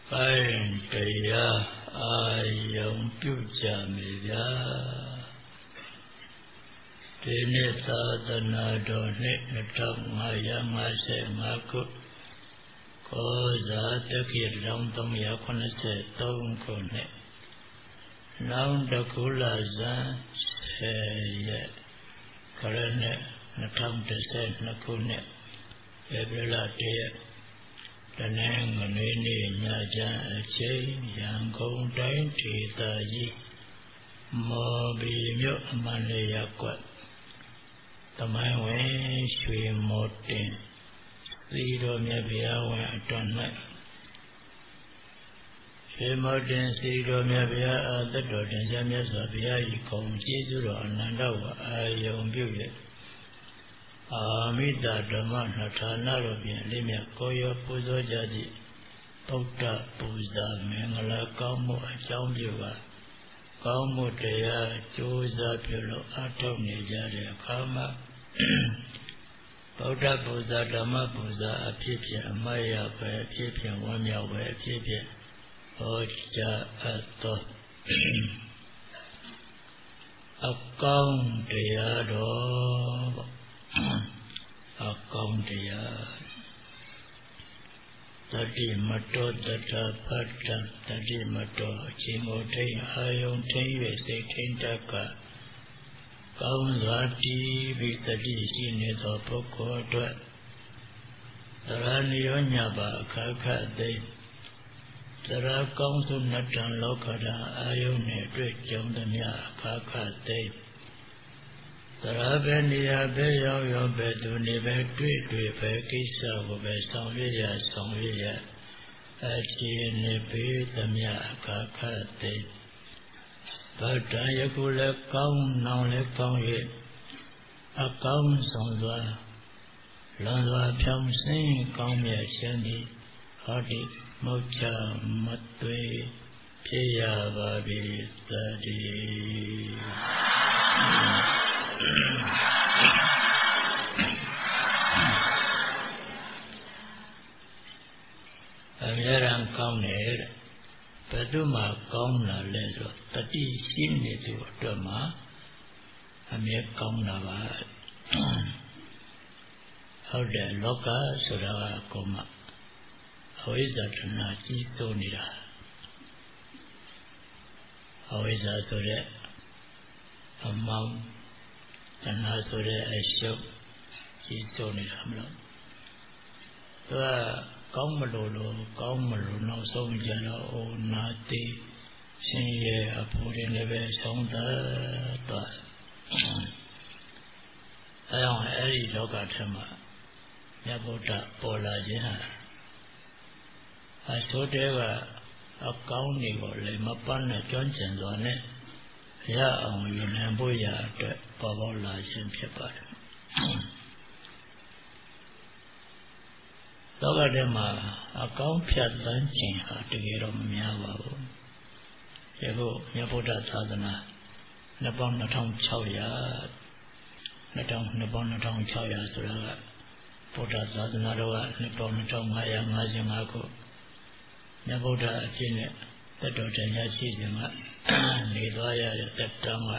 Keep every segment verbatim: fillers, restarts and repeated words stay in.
ပိုင်းတရားအာယုံပြုကြမိဗျာဒီနေ့သာသနာတော်နှစ်နှစ်ထောင်ငါးရာငါးဆယ်ငါးခုကောဇာတက္ကိတောင်သုံးရာခုနှစ်ဆယ်သုံးခုနှစ်နောင်တကူလာဇန်ဆယ်ရက်ခရနှစ်နှစ်ထောင်တစ်ဆယ်နှစ်ခုနှစ်ဧပြီလတရက်တနင်္ဂနွေနေ့ညချမ်းအချိန်ရန်ကုန်တိုင်းဒေသကြီးမော်ဘီမြို့အမှန်လေးရပ်ကွက်သမိုင်းဝင်ရွှေမော်တင်စီတော်မြတ်ဘုရားဝင်အတွန်း၌ရွှေမော်တင်စီတော်မြတ်ဘုရားအသက်တော်တင်ရှားမြတ်စွာဘုရား၏ဂုဏ်ကျေးဇူးတော်အနန္တဝအာယုံပြု၍အာမိတဓမ္မနှစ်ဌာနတော်ဖြင့်လေးမြတ်ကိုရောပူဇော်ကြသည့်ဗုဒ္ဓပူဇာမင်္ဂလာကောင်းမှုအကြောင်းပြုပါကောင်းမှုတရားကြိုးစားပြုလို့အထောက်နေကြတဲ့အခါမှာဗုဒ္ဓပူဇာဓမ္မပူဇာအဖြစ်ဖြင့်အမှားရပဲအဖြစ်ဖြင့်ဝမ်းမြောက်ပဲအဖြစ်ဖြင့်ဟောကြားအပ်သောအကောင်းတရားတော်အကောင်းတရားတတိမတောတတပတ္တတတိမတောအချိန်ကိုထိန်အာယုံထိန်၍စိတ်ထိန်တတ်ကကောင်းစွာတည်ပြီးတတိရှိနေသောပုဂ္ဂိုလ်အတွက်သရဏိယောညပါအခါခတ်သိသရကောင်းစုနတ္တံလောကဓာအာယုန်နှင့်တွေ့ကြုံသည်များအခါခတ်သိသရဘေနေရာဘေရောက်ရောက်ပဲသူနေပဲတွေ့တွေ့ပဲကိစ္စကိုပဲဆောင်ရွက်ရဆောင်ရွက်ရအခြေအနေပေးသည်များအခါခတ်သိဗဒ္ဓယခုလည်းကောင်းနောင်လည်းကောင်း၍အကောင်းဆုံးစွာလွန်စွာဖြောင်းစင်းကောင်းမြတ်ခြင်းသည်ဟောဒီမုတ်ချမသွေဖြစ်ရပါပြီသတည်းအမြဲတမ်းကောင်းတယ်တဲ့ဘယ်သူမှကောင်းတာလဲဆိုတတိရှိနေသူအတွက်မှာအမြဲကောင်းတာပါဟုတ်တယ်လောကဆိုတာကကိုမှအဝိဇ္ဇာတဏှာကြီးစိုးနေတာအဝိဇ္ဇာဆိုတဲ့အမောင်းတဏှာဆိုတဲ့အရှုပ်ကြီးစိုးနေတာမလို့သူကကောင်းမလို့လို့ကောင်းမလို့နောက်ဆုံးကြတော့အိုနာတိရှင်ရဲ့အဖို့တွေလည်းပဲဆုံးသက်သွားအဲအောင်အဲ့ဒီလောကထဲမှာမြတ်ဗုဒ္ဓပေါ်လာခြင်းဟာအဆိုတဲ့ကအကောင်းတွေကိုလည်းမပန်းနဲ့ကျွမ်းကျင်စွာနဲ့ရအောင်ယူနိုင်ဖို့ရအတွက်ပေါ်ပေါလာခြင်းဖြစ်ပါတယ်လောကထဲမှာအကောင်းဖြတ်သန်းခြင်းဟာတကယ်တော့မများပါဘူး။ယခုမြတ်ဗုဒ္ဓသာသနာနှစ်ပေါင်းနှစ်ထောင်ခြောက်ရာနှစ်ထောင်နှစ်ပေါင်းနှစ်ထောင်ခြောက်ရာဆိုတာကဗုဒ္ဓသာသနာတော်ကနှစ်ပေါင်းနှစ်ထောင်ငါးရာငါးสิบห้าခုမြတ်ဗုဒ္ဓအဖြစ်နဲ့သက်တော်တရားရှိစဉ်ကနေသွားရတဲ့သက်တမ်းက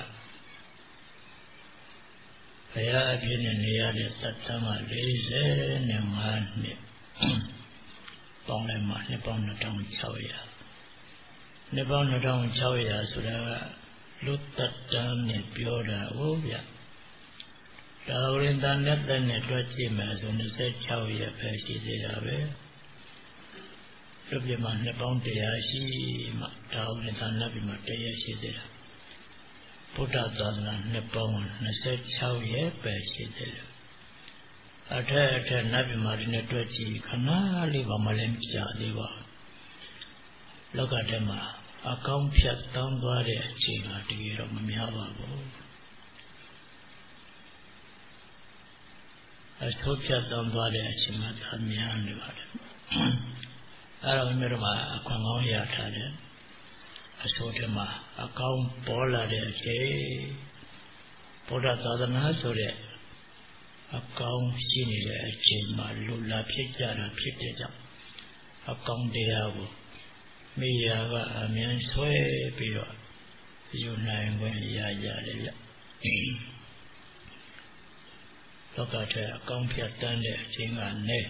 ဘုရားအဖြစ်နဲ့နေရတဲ့သက်တမ်းကလေးဆယ်နဲ့ငါးနှစ်ပေါင်းလိုက်မှနှစ်ပေါင်းနှစ်ထောင်ခြောက်ရာနှစ်ပေါင်းနှစ်ထောင်ခြောက်ရာဆိုတာကလူသက်တမ်းနဲ့ပြောတာဟုတ်ဗျဒါဝိသနဲ့တဲ့နဲ့တွက်ကြည့်မယ်ဆိုနှစ်ဆယ်ခြောက်ရက်ပဲရှိသေးတာပဲသူပြမှာနှစ်ပေါင်းတရာရှိမှဒါဝိသနဲ့ပြမှာတရာရှိသေးတာဗုဒ္ဓသာသနာနှစ်ပေါင်းနှစ်ဆယ်ခြောက်ရက်ပဲရှိသေးတယ်အထက်အထက်နတ်ပြမာတွေနဲ့တွေ့ကြည့်ခဏလေးပါမလဲမကြသေးပါဘူးလောကထဲမှာအကောင်းဖြတ်တောင်းသွားတဲ့အချိန်ဟာတကယ်တော့မများပါဘူးအဆိုးဖြတ်တောင်းသွားတဲ့အချိန်မှာသာများနေပါတယ်အဲတော့မြတ်တော်မှာအခွင့်ကောင်းရထားတယ်အဆိုးထဲမှာအကောင်းပေါ်လာတဲ့အချိန်ဗုဒ္ဓသာသနာဆိုတဲ့အကောင်းရှိနေတဲ့အချိန်မှာလူလာဖြစ်ကြတာဖြစ်တဲ့ကြောင့်အကောင်းတရားကိုမိယာကအမြင်ဆွဲပြီးတော့ယူနိုင်ခွင့်ရကြတယ်ဗျလောကထဲအကောင်းဖြတ်တန်းတဲ့အခြင်းကနဲ့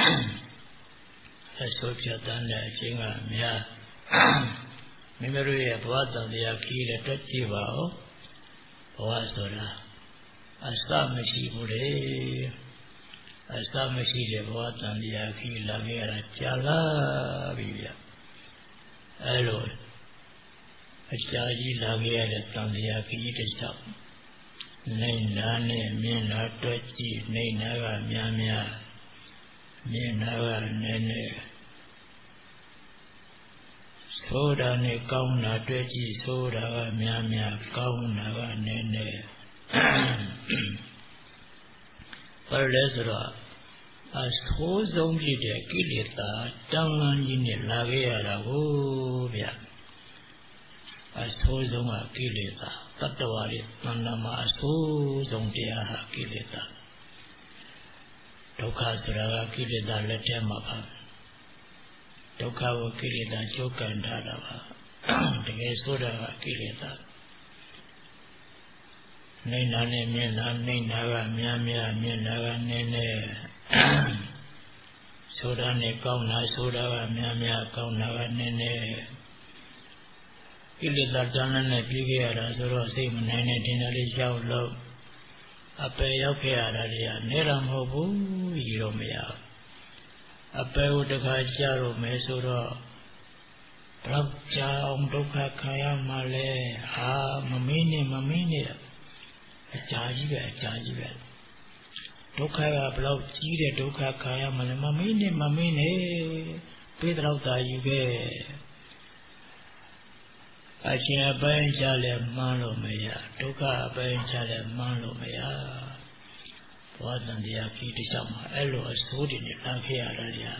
အဆိုးဖြတ်တန်းတဲ့အခြင်းကများမိမိတို့ရဲ့ဘဝတန်တရားခီးလည်းတွက်ကြည့်ပါဦးဘဝဆိုတာအစမရှိဘူးလေအစမရှိတဲ့ဘဝတန်တရားခီးလာခဲ့ရတာကြာလာပြီဗျအဲလိုအကြာကြီးလာခဲ့ရတဲ့တန်တရားခီးတစ်လျှောက်နေနာနဲ့မြင်နာတွက်ကြည့်နေနာကများများမြင်နာကနည်းနည်းဆိုတာနဲ့ကောင်းတာတွေ့ကြည့်ဆိုတာကများများကောင်းတာကနည်းနည်းဘာလဲဆိုတော့အဆိုးဆုံးဖြစ်တဲ့ကိလေသာတန်လန်းကြီးနဲ့လာခဲ့ရတာကိုဗျအဆိုးဆုံးကကိလေသာတတ္တဝါတွေတဏ္ဍာမှာအဆိုးဆုံးတရားဟာကိလေသာဒုက္ခဆိုတာကကိလေသာလက်ထဲမှာပါဒုက္ခကိုကိလေသာကြိုးကန်ထားတာပါတကယ်ဆိုတာကကိလေသာနေနာနဲ့မျက်နာနေနာကများများမျက်နာကနည်းနည်းဆိုတာနဲ့ကောင်းတာဆိုတာကများများကောင်းတာကနည်းနည်းကိလေသာတဏှာနဲ့ပြီးခဲ့ရတာဆိုတော့စိတ်မနိုင်တဲ့တင်တယ်လေးရောက်လို့အပယ်ရောက်ခဲ့ရတာတွေကနေတော့မဟုတ်ဘူးကြီးတော့မရဘူးအပယ်ကိုတခါကြားလို့မယ်ဆိုတော့ဘလောက်ကြာအောင်ဒုက္ခခံရမှာလဲဟာမမင်းနဲ့မမင်းနဲ့အကြာကြီးပဲအကြာကြီးပဲဒုက္ခကဘလောက်ကြီးတဲ့ဒုက္ခခံရမှာလဲမမင်းနဲ့မမင်းနဲ့ပြေးတော့တာယူခဲ့အရှင်အပိုင်းချလဲမှန်းလို့မရဒုက္ခအပိုင်းချလဲမှန်းလို့မရဘဝတန်တရားကြီးတစ်လျှောက်မှာအဲ့လိုအဆိုးတွေနဲ့လာခဲ့ရတာတွေက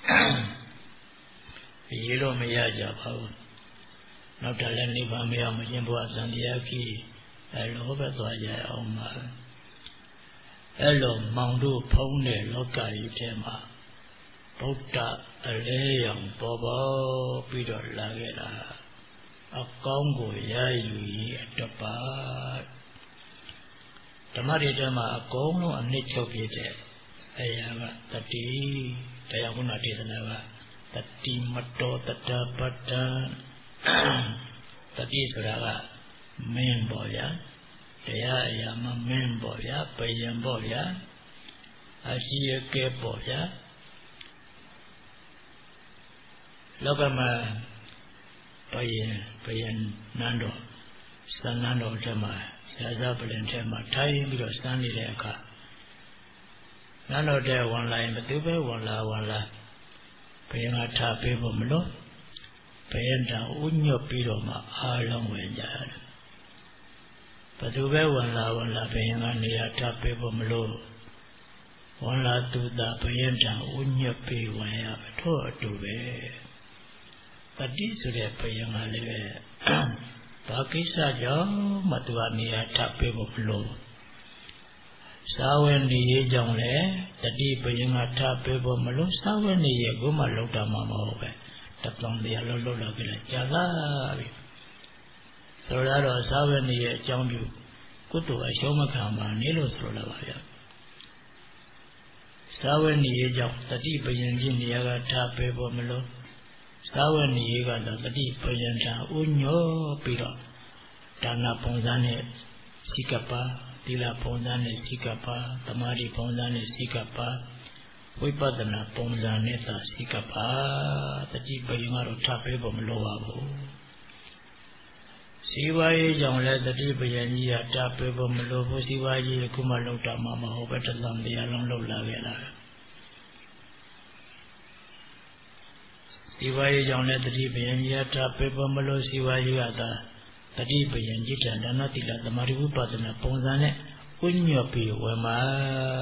ရေလို့မရကြပါဘူးနောက်တလည်းနိဗ္ဗာန်မရမချင်းဘဝတန်တရားကြီးအဲ့လိုပဲသွားကြအောင်ပါအဲ့လိုမောင်တို့ဖုံးတဲ့လောကကြီးထဲမှာဗုဒ္ဓအလဲရောင်ပေါ်ပေါ်ပြီးတော့လာခဲ့တာအကောင်းကိုရယူရေးအတွက်ပါဓမ္မတွေထဲမှာအကုန်လုံးအနှစ်ချုပ်ပြတဲ့အရာကတတိတရားခုနဒေသနာကတတိမတောတတပတ္တတတိဆိုတာကမင်းပေါ့ဗျာတရားအရာမှာမင်းပေါ့ဗျာပယံပေါ့ဗျာအရှိရကဲပေါ့ဗျာလောကမှာပယံပယံနန်းတော်စံနန်းတော်ထဲမှာရာဇပလင်ထဲမှာထိုင်ပြီးတော့စမ်းနေတဲ့အခါနန်းတော်တဲ့ဝင်လာရင်ဘယ်သူပဲဝင်လာဝင်လာဘယံကထားပေးဖို့မလို့ဘယံတောင်ဥညွတ်ပြီးတော့မှအားလုံးဝင်ကြတယ်ဘယ်သူပဲဝင်လာဝင်လာဘယံကနေရာထားပေးဖို့မလို့ဝင်လာသူသာဘယံတောင်ဥညွတ်ပြီးဝင်ရမယ်ထို့အတူပဲတတိဆိုတဲ့ဘယံကလည်းပဲဘာကိစ္စကြောင့်မသူကနေရာထားပေးဖို့မလို့စာဝတ်နေရေးကြောင့်လေတတိပယံကထားပေးဖို့မလို့စာဝတ်နေရေးကိုမှလောက်တာမှမဟုတ်ပဲတပေါင်းတရားလုံးလုံးလောက်ကြတယ်ကြာလာပြီဆိုတော့စာဝတ်နေရေးအကြောင်းပြုကုသိုလ်အရှုံးမခံပါနေလို့ဆိုလိုပါဗျာစာဝတ်နေရေးကြောင့်တတိပယံကြီးနေရာကထားပေးဖို့မလို့စာဝတ်နေရေးကတော့တတိပယံထားဥညောပြီးတော့ဒါနပုံစံနဲ့စိကပါသီလပုံစံနဲ့စိကပါသမာဓိပုံစံနဲ့စိကပါဝိပဿနာပုံစံနဲ့သာစိကပါတတိပယံကတော့ထားပေးဖို့မလိုပါဘူးစီဝါရေးကြောင့်လည်းတတိပယံကြီးကထားပေးဖို့မလိုဘူးစီဝါရေးကမှလောက်တာမှမဟုတ်ပဲတသံတရားလုံးလောက်လာခဲ့တာစီဝါရေးကြောင့်လည်းတတိပယံကြီးကထားပေးဖို့မလိုစီဝါရေးကသာတတိပယံจิตတဏ္ဍတိလသမာဓိဝိပဿနာပုံစံနဲ့ဥညွတ်ပြီးဝယ်မှာ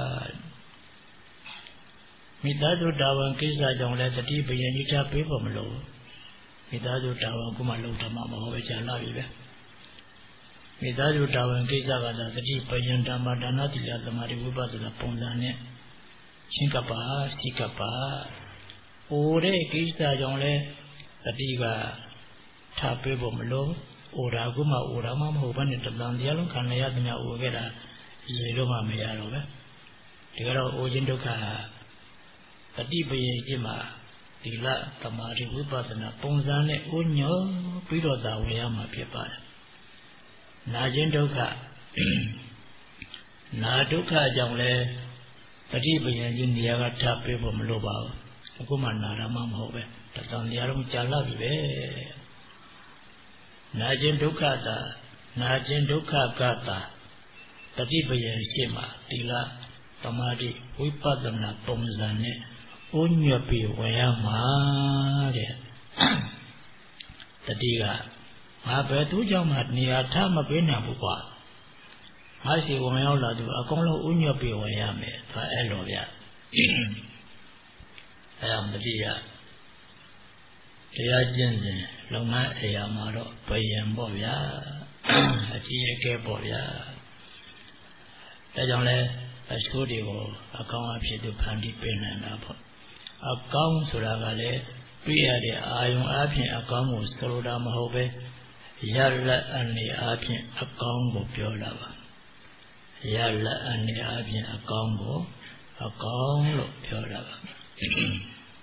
မိသားစုတာဝန်ကိစ္စကြောင့်လည်းတတိပယံจิตပေးဖို့မလိုမိသားစုတာဝန်ကမှလုံထမမဟုတ်ပဲကြာလာပြီပဲမိသားစုတာဝန်ကိစ္စကသာတတိပယံဓမ္မဒါနတိလသမာဓိဝိပဿနာပုံစံနဲ့ရှင်းကပ်ပါစိကပ်ပါဟိုတဲ့ကိစ္စကြောင့်လည်း Tadiga Tapibo Malo, Ora Guma, Ora Mam, who went into Landialum, Kanayadna, Ugera, Yeloma Mayarova. The girl Ojindoka Tadiba Jima, Tila, Tamari, Wupatana, Ponzane, Unyo, Pido da Wayama Pipa. Najendoka Naduka Jangle, Tadiba Jindiaga Tapibo Maloba, Gumana Mam Hove. Tandiarum Jalavi Najin Dukata, Najin Duka Gata, Tadibaya Shima, Tila, Tamadi, Wipadana, Pomzane, Unyapi, Wayama, Tadiga, Mabetu Jamat near Tamabina Bupa. I see Wayola do a colo Unyapi, Wayame, for Elovia. I am the dear. Jensen, Loma Yamaro, Payan Bovia, a Tia Bovia. Tajale, a studio, a count to Pandi Pen and Apple. A count to Lavale, Pria de Iron Appian, a count was Solodam Hove, Yalla and the Appian, a combo pure lava. Yalla and the Appian, a combo, a combo pure lava.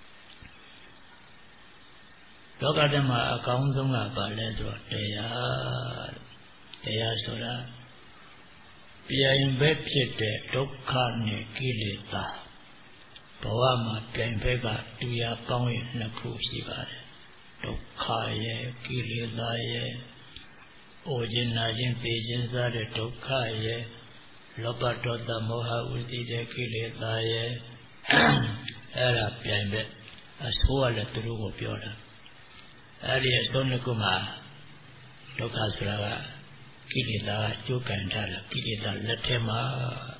Logadama account on a ballet or Dea Dea Soda Pia in Bepsite, Dokane, Kilita Poama, Pempega, Tuya Pong, Nakusiva Dokaye, Kilitaye Ojinajin Pages are the Dokaye Lopato the Moha Uzi de Kilitaye Era Pembe, as who are the true of Yoda. Arias Donakuma, Dokasra, Kilida, Jukandala, Kilida, Latema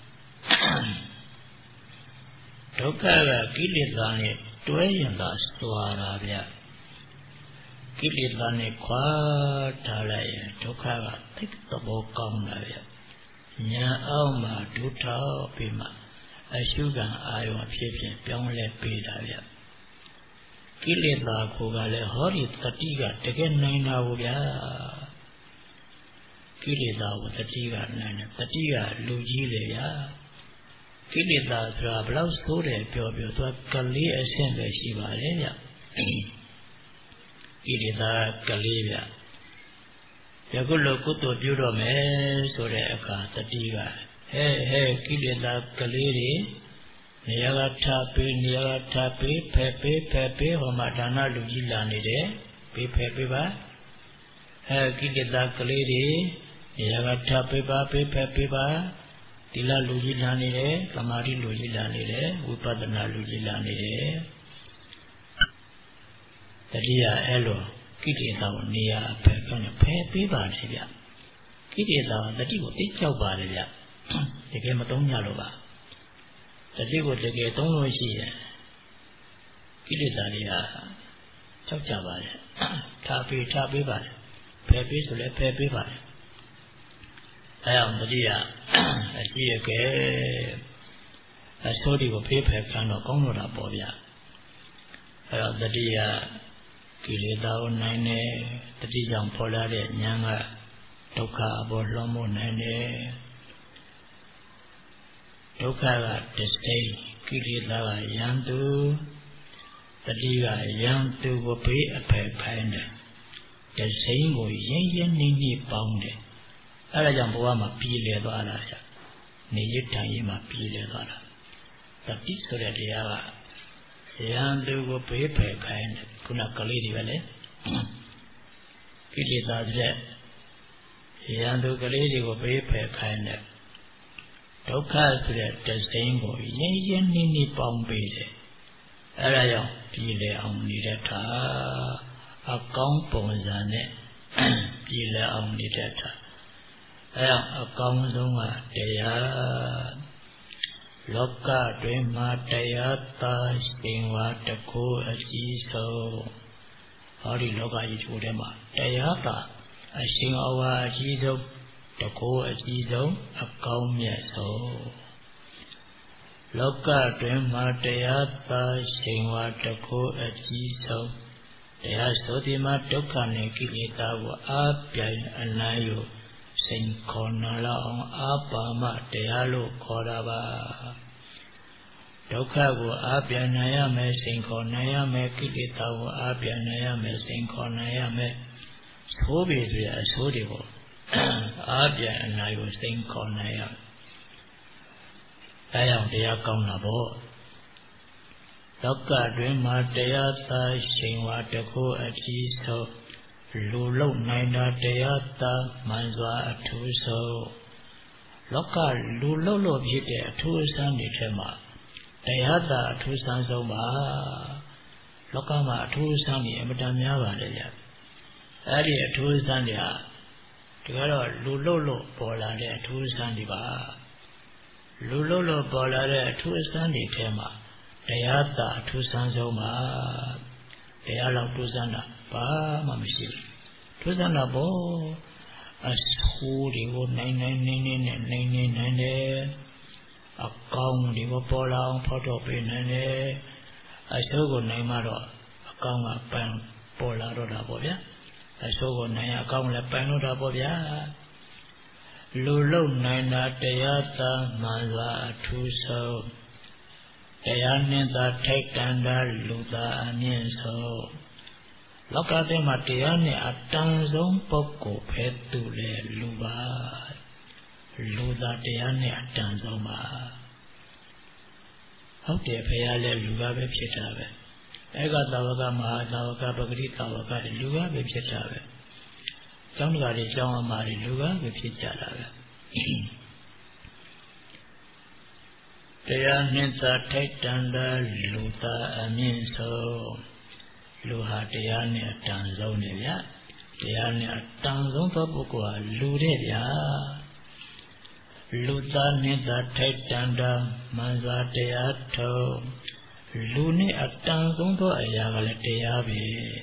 Dokara, Kilidani, Dwayanda, Stuarabia Kilidani, Quatalaya, Dokara, take the Bokamaya Nya Alma, Duta, Pima, a sugar, I want Pippin, Pionle Pedavia. Kilida Kugale Hori Tatiga taken nine hour Kilida with Tatiga nine Tatiga Lugilia Kilida Trabla Sore Pio to Kali Ascend Shiva Kilida Kalivia Yagulo Kuto Durome Sore Aka Tatiga Hey Hey Kilida Kaliri Niaga Tapi, Niaga Tapi, Pepe, Pepe, Homadana Lugila Nide, Pepe Ba, Kilida Kaliri, Niaga Tapi Bape, Pepe Ba, Tila Lugila Nide, Kamari Lugila Nide, Upadana Lugila Nide, Tadia Elo, Kitita Nia, Pepe, Pepe Ba, Kitita, the Tigo, Ticho Badia, the game of Tongalova. The Digo de Gaton Rosia Kilitaria Chachaba Tapi Tapi Bad Pepe to let Pepe Bad. I am the dear a dear a story of paper can of Comoda Bobia. I am the dear Kilida Nine, the Dijan Polare Nyanga Toka Bolomo Nene. Dokara Testay, Kilida Yandu, the Diga Yandu will pay a pair kind. The same way Yan Nini bounded. Alajamboama Pile Valaya, Nijitayima Pile Vala. The Disco de Diava Yandu will pay a pair kind, Punakalidi Valley. Kilida Yandu Kalidi will pay a pair kind. Doka said the same boy, Yan Nini Bombay. Arayo, Pile only that a componzane, Pile only that a comzuma, Dea Loka, Drema, Deata, Spingwa, the co a so. Hori Loka is Udema, Deata, a sing over Jesus. The core is Izo, a calm yeso. Loka Drema Deata, Singwa, the core is Izo, တရားဆိုဒီမှာဒုက္ခနဲ့ကိလေသာကိုအားပြိုင်အနိုင်ယူစိန်ခေါ်နာလောက်အောင်အာပါမတရားလို့ခေါ်တာပါဒုက္ခကိုအားပြိုင်နိုင်ရမယ်စိန်ခေါ်နိုင်ရမယ်ကိလေသာကိုအားပြိုင်နိုင်ရမယ်စိန်ခေါ်နိုင်ရမယ်သိုးပြီဆိုရအဆိုးတွေကိုအားပြိုင်အနိုင်ယူစိန်ခေါ်နိုင်ရအဲကြောင့်တရားကောင်းတာပေါ့လောကတွင်မှာတရားသာရှိန်ဝါတခုအကြီးဆုံးလူလုံနိုင်တာတရားသာမှန်စွာအထူးဆုံးလောကလူလုံလို့ဖြစ်တဲ့အထူးအဆန်းတွေထဲမှာတရားသာအထူးဆန်းဆုံးပါလောကမှာအထူးအဆန်းတွေအမတန်များပါတယ်ဗျအဲ့ဒီအထူးအဆန်းတွေဟာဒီကတော့လူလုံလို့ပေါ်လာတဲ့အထူးအဆန်းတွေပါလူလုံလို့ပေါ်လာတဲ့အထူးအဆန်းတွေထဲမှာတရားသာအထူးဆန်းဆုံးပါတရားလောက်ထူးဆန်းတာဘာမှမရှိဘူးထူးဆန်းတာပေါ့အဆိုးတွေကိုနိုင်နိုင်နေနေနဲ့နိုင်နေနိုင်တယ်အကောင်းတွေကိုပေါ်လာအောင်ဖော်ထုတ်ပေးနိုင်တယ်အဆိုးကိုနိုင်မှတော့အကောင်းကပန်ပေါ်လာတော့တာပေါ့ဗျာအဆိုးကိုနိုင်အကောင်းလည်းပန်လို့တာပေါ့ဗျာလူလုံနိုင်တာတရားသာမှန်စွာအထူးဆုံးတရားနှင့်သာထိုက်တန်တာလူသာအမြင့်ဆုံးလောကထဲမှာတရားနဲ့အတန်ဆုံးပုဂ္ဂိုလ်ပဲသူလေလူပါလူသာတရားနဲ့အတန်ဆုံးပါဟုတ်တယ်ဖရာလည်းလူကပဲဖြစ်တာပဲဧကသာဝကမဟာသာဝကပဂတိသာဝကလူကပဲဖြစ်တာပဲကျောင်းတကာတွေကျောင်းအမာတွေလူကပဲဖြစ်ကြတာပဲတရားနှင့်သာထိုက်တန်တာလူသာအမြင့်ဆုံးလူဟာတရားနဲ့အတန်ဆုံးနေဗျတရားနဲ့အတန်ဆုံးသောပုဂ္ဂိုလ်ဟာလူတဲ့ဗျာလူသားနှင့်သာထိုက်တန်တာမှန်စွာတရားထုံးလူနဲ့အတန်ဆုံးသောအရာကလည်းတရားပဲ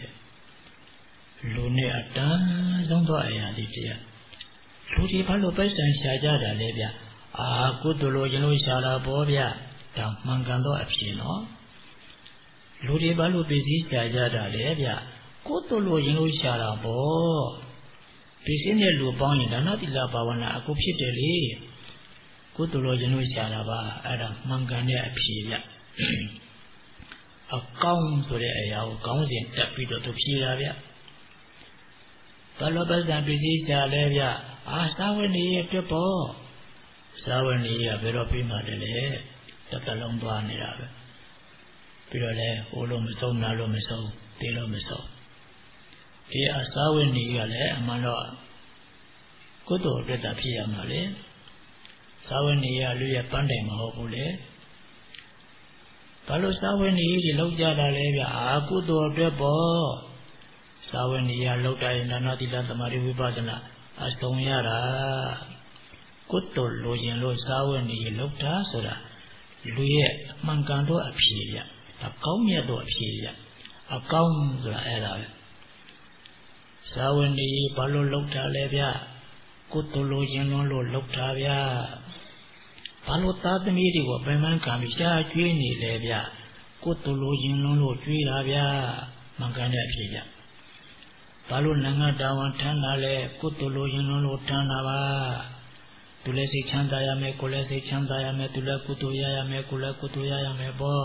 လူနဲ့အတန်ဆုံးသောအရာဒီတရားလူတွေဘာလို့ပိုက်ဆံရှာကြတာလဲဗျအာကုသိုလ်လိုရင်လို့ရှာတာပေါ့ဗျဒါမှန်ကန်သောအဖြစ်နော်လူတွေဘာလို့ပစ္စည်းရှာကြတာလဲဗျကုသိုလ်လိုရင်လို့ရှာတာပေါ့ပစ္စည်းနဲ့လူပေါင်းရင်ဒါနတိလဘာဝနာအခုဖြစ်တယ်လေကုသိုလ်လိုရင်လို့ရှာတာပါအဲ့ဒါမှန်ကန်တဲ့အဖြစ်ဗျအကောင်းဆိုတဲ့အရာကိုကောင်းစဉ်တက်ပြီးတော့သူဖြေတာဗျဘာလို့ပစ္စည်းပစ္စည်းရှာလဲဗျအာသာဝနေရဲ့အတွက်ပေါ့သာဝနေရဘယ်တော့ပြီးမှတယ်လေတစ်သက်လုံးသွားနေတာပဲပြီးတော့လည်းဟိုလိုမဆုံးနာလို့မဆုံးတေးလို့မဆုံးဒီအသာဝနေကလည်းအမှန်တော့ကုသိုလ်အတွက်သာဖြစ်ရမှာလေသာဝနေရလူရဲ့ပန်းတိုင်မဟုတ်ဘူးလေဘာလို့သာဝနေကြီးလောက်ကြတာလဲဗျအာကုသိုလ်အတွက်ပေါ့သာဝနေရလောက်တိုင်းနာနာတိလသမာဓိဝိပဿနာအဆုံးရတာကုသိုလ်လိုရင်လို့သာဝနေရလောက်တာဆိုတာလူရဲ့အမှန်ကန်သောအဖြစ်ဗျအကောင်းမြတ်သောအဖြစ်ဗျအကောင်းဆိုတာအဲ့ဒါပဲသာဝနေရဘာလို့လောက်တာလဲဗျကုသိုလ်လိုရင်လို့လောက်တာဗျဘာလို့သားသမီးတွေကိုပင်ပန်းခံပြီးရှားကျွေးနေလဲဗျကုသိုလ်လိုရင်လို့ကျွေးတာဗျမှန်ကန်တဲ့အဖြစ်ဗျဘာလို့နိုင်ငံတော်ဝန်ထမ်းတာလဲကုသိုလ်လိုရင်လို့ထမ်းတာပါသူလည်းစိတ်ချမ်းသာရမယ်ကိုယ်လည်းစိတ်ချမ်းသာရမယ်သူလည်းကုသိုလ်ရရမယ်ကိုယ်လည်းကုသိုလ်ရရမယ်ပေါ့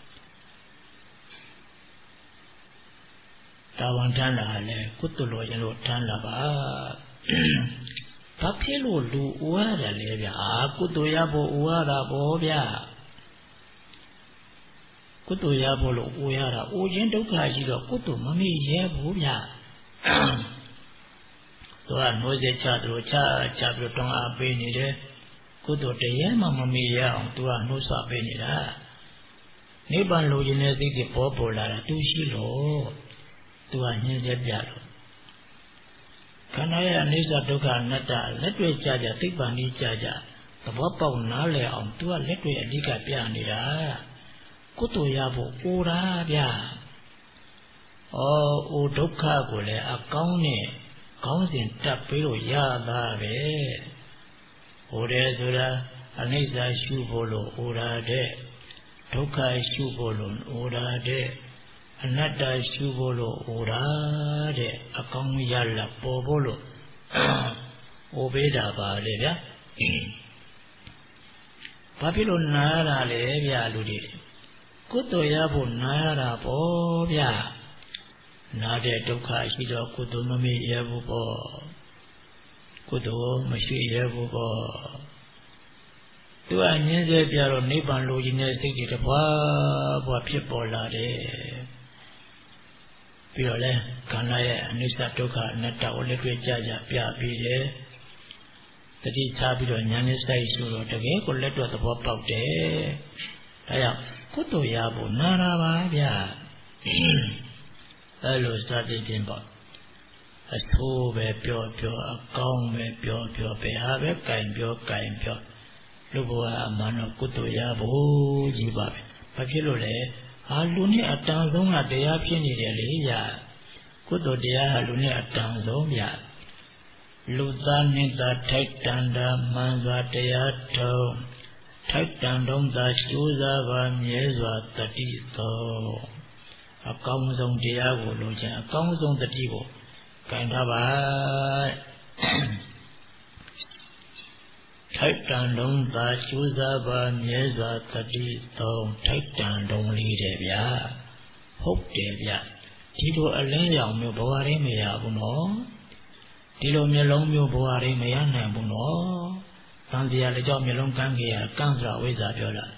တာဝန်ထမ်းတာလည်းကုသိုလ်လိုရင်လို့ထမ်းတာပါဘာဖြစ်လို့လူဥရတယ်လဲဗျာကုသိုလ်ရဖို့ဥရတာပေါ့ဗျာကုသိုလ်ရဖို့လို့ဥရတာဥခြင်းဒုက္ခရှိတော့ကုသိုလ်မမေ့ရဲဘူးဗျာသူကနှိုးစက်ချသူချချပြီးတောင်းအားပေးနေတယ်ကုသိုလ်တရားမှမမေ့ရအောင်သူကနှိုးဆွပေးနေတာနိဗ္ဗာန်လိုချင်တဲ့စိတ်တွေပေါ်ပေါ်လာတာသူရှိလို့သူကညှင်းဆဲပြလို့ခန္ဓာရဲ့အနိစ္စဒုက္ခအနတ္တလက်တွေ့ကြကြသိပ္ပံကြီးကြကြသဘောပေါက်နားလည်အောင်သူကလက်တွေ့အဓိကပြနေတာကုသိုလ်ရဖို့အိုတာဗျာဩအိုဒုက္ခကိုလည်းအကောင်းနဲ့ကောင်းစဉ်တက်ပြီးလို့ရတာပဲဟိုတယ်ဆိုတာအနိစ္စရှုဖို့လို့အိုတာတဲ့ဒုက္ခရှုဖို့လို့အိုတာတဲ့အအနတ္တရှုဖို့လို့ဟောတာတဲ့အကောင်းရလပေါ်ဖို့လို့ဟောပေးတာပါလေဗျာဘာဖြစ်လို့နားရတာလဲဗျာလူတွေကုသိုလ်ရဖို့နားရတာပေါ့ဗျာနားတဲ့ဒုက္ခရှိတော့ကုသိုလ်မမေ့ရဘူးပေါ့ကုသိုလ်မရှိရဘူးပေါ့သူကညင်းစေပြတော့နိဗ္ဗာန်လိုချင်တဲ့စိတ်တွေတပွားပွားဖြစ်ပေါ်လာတယ်ပြီးတော့လဲခန္ဓာရဲ့အနိစ္စဒုက္ခအနတ္တကိုလက်တွေ့ကြကြပြပြီးတယ်တတိထားပြီးတော့ဉာဏ်နဲ့စိုက်ဆိုတော့တကယ်ကိုလက်တော့သဘောပေါက်တယ်ဒါကြောင့်ကုသိုလ်ရဖို့နားတာပါဗျာအဲလိုစသည်ဖြင့်ပေါ့အဆိုးပဲပြောပြောအကောင်းပဲပြောပြောပဲဟာပဲကြင်ပြောကြင်ပြောလူဘဝအမှန်တော့ကုသိုလ်ရဖို့ကြီးပါပဲဘာဖြစ်လို့လဲဟာလူနဲ့အတန်ဆုံးကတရားဖြစ်နေတယ်လေဗျာကုသိုလ်တရားဟာလူနဲ့အတန်ဆုံးဗျာလူသားနဲ့သာထိုက်တန်တာမှန်စွာတရားထုံးထိုက်တန်တုံးသာကျိုးစားပါမြဲစွာတတိသောအကောင်းဆုံးတရားကိုလိုချင်အကောင်းဆုံးတတိကိုကင်ထားပါထိုက်တန်တုံးသာကျိုးစားပါမြဲစွာတတိသောထိုက်တန်တုံးလေးတယ်ဗျာဟုတ်တယ်ဗျဒီလိုအလင်းရောင်မျိုးဘဝရင်းမရဘူးနော်ဒီလိုမျိုးလုံးမျိုးဘဝရင်းမရနိုင်ဘူးနော်သံတရားလည်းကြောင့်မျိုးလုံးကန်းကြီးရကန်းစွာဝိဇ္ဇာပြောတာ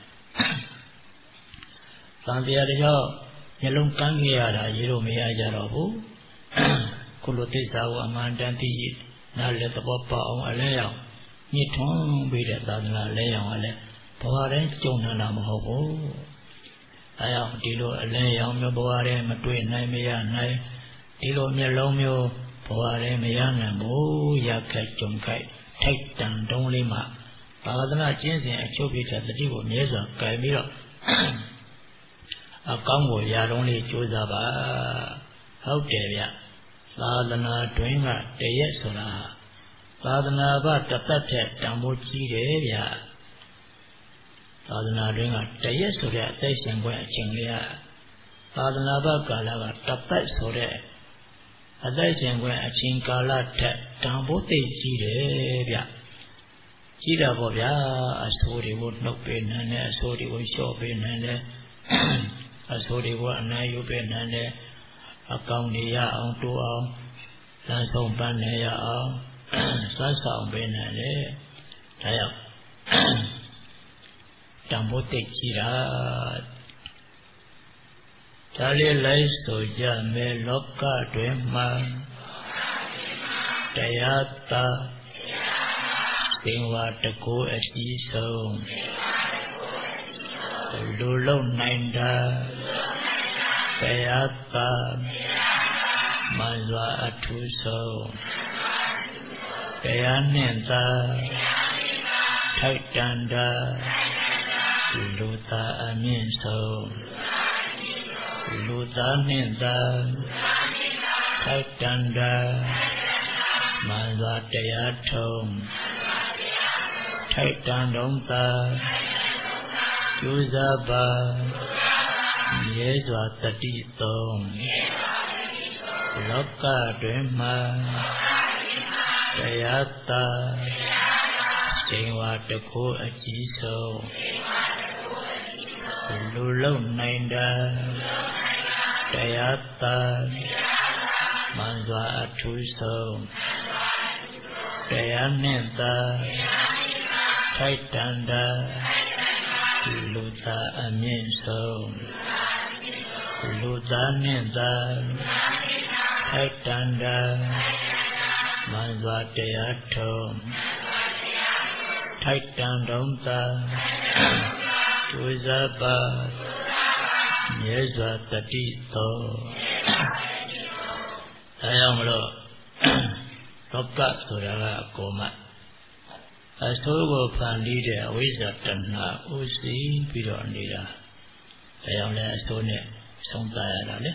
သံတရားလည်းကြောင့်မျိုးလုံးကန်းကြီးရတာရေလို့မရကြတော့ဘူးခုလိုသစ္စာကိုအမှန်တန်သိနားလည်းသဘောပေါက်အောင်အလင်းရောင်ညှိထွန်းပြီးတဲ့သာသနာလဲရောင်ကလည်းဘဝရင်းကြုံနေတာမဟုတ်ဘူးအဲကြောင့်ဒီလိုအလင်းရောင်မျိုးဘဝရင်းမတွေ့နိုင်မရနိုင်ဒီလိုမျိုးလုံးမျိုးဘဝရင်းမရနိုင်ဘူးရခဲ့ကြုံခဲ့ထိုက်တန်တုံးလေးမှာသာသနာကျင့်စဉ်အချုပ်ပြတဲ့တတိကိုမြဲစွာကင်ပြီးတော့အကောင်းကိုရာတုံးလေးကြိုးစားပါဟုတ်တယ်ဗျသာသနာတွင်ကတရက်ဆိုတာသာသနာ့ဘတသက်ထက်တန်ဖိုးကြီးတယ်ဗျာသာသနာတွင်ကတရက်ဆိုတဲ့အသက်ရှင်ခွင့်အချိန်လေးကသာသနာ့ဘကာလကတသက်ဆိုတဲ့အသက်ရှင်ခွင့်အချိန်ကာလထက်တန်ဖိုးသိကြီးတယ်ဗျကြီးတာပေါ့ဗျာအဆိုးတွေကိုနှုတ်ပေးနိုင်တယ်အဆိုးတွေကိုလျှော့ပေးနိုင်တယ်အဆိုးတွေကိုအနိုင်ယူပေးနိုင်တယ်အကောင်းနေရအောင်တိုးအောင်လမ်းဆုံးပန်းနေရအောင်စွမ်းဆောင်ပေးနိုင်တယ်ဒါကြောင့်တန်ဖိုးသိကြီးတာဒါလေးလိုက်ဆိုကြမယ်လောကတွင်မှာတရားသာသင်္ဝါတကူအကြီးဆုံးလူလုံးနိုင်တာတရားသာမှန်စွာအထူးဆုံးတရားနှင့်သာထိုက်တန်တာလူသားအမြင့်ဆုံးလူသားနှင့်သာထိုက်တန်တာမှန်စွာတရားထုံးထိုက်တန်တုံးသာကျိုးစားပါမြဲစွာတတိသုံးလောကတွင်မှာတရားသာရှင်ဝါတကူအကြီးဆုံးလူလုံးနိုင်တာတရားသာမှန်စွာအထူးဆုံးတရားနှင့်သာထိုက်တန်တာလူသားအမြင့်ဆုံးလူသားနှင့်သာထိုက်တန်တာမှန်စွာတရားထုံးထိုက်တန်တုံးသာကျိုးစားပါမြဲစွာတတိသောဒါကြောင့်မလို့လောကဆိုတာကအကုန်မှအဆိုးကိုဖန်တီးတဲ့အဝိဇ္ဇာတဏှာဥသိပြီးတော့နေတာဒါကြောင့်လည်းအဆိုးနဲ့ဆုံးသရတာလေ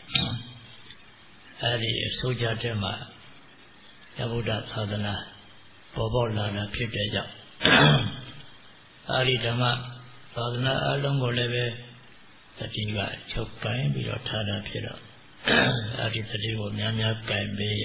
အဲဒီအဆိုးကြတဲ့မှာယဗုဒ္ဓသာသနာပေါ်ပေါက်လာတာဖြစ်တဲ့ကြောင့်အဲဒီဓမ္မသာသနာအလုံးကိုလည်းပဲတတိကချုပ်ကိုင်းပြီးတော့ထားတာဖြစ်တော့အဲ့ဒီတတိကိုများများကိုင်ပေးရ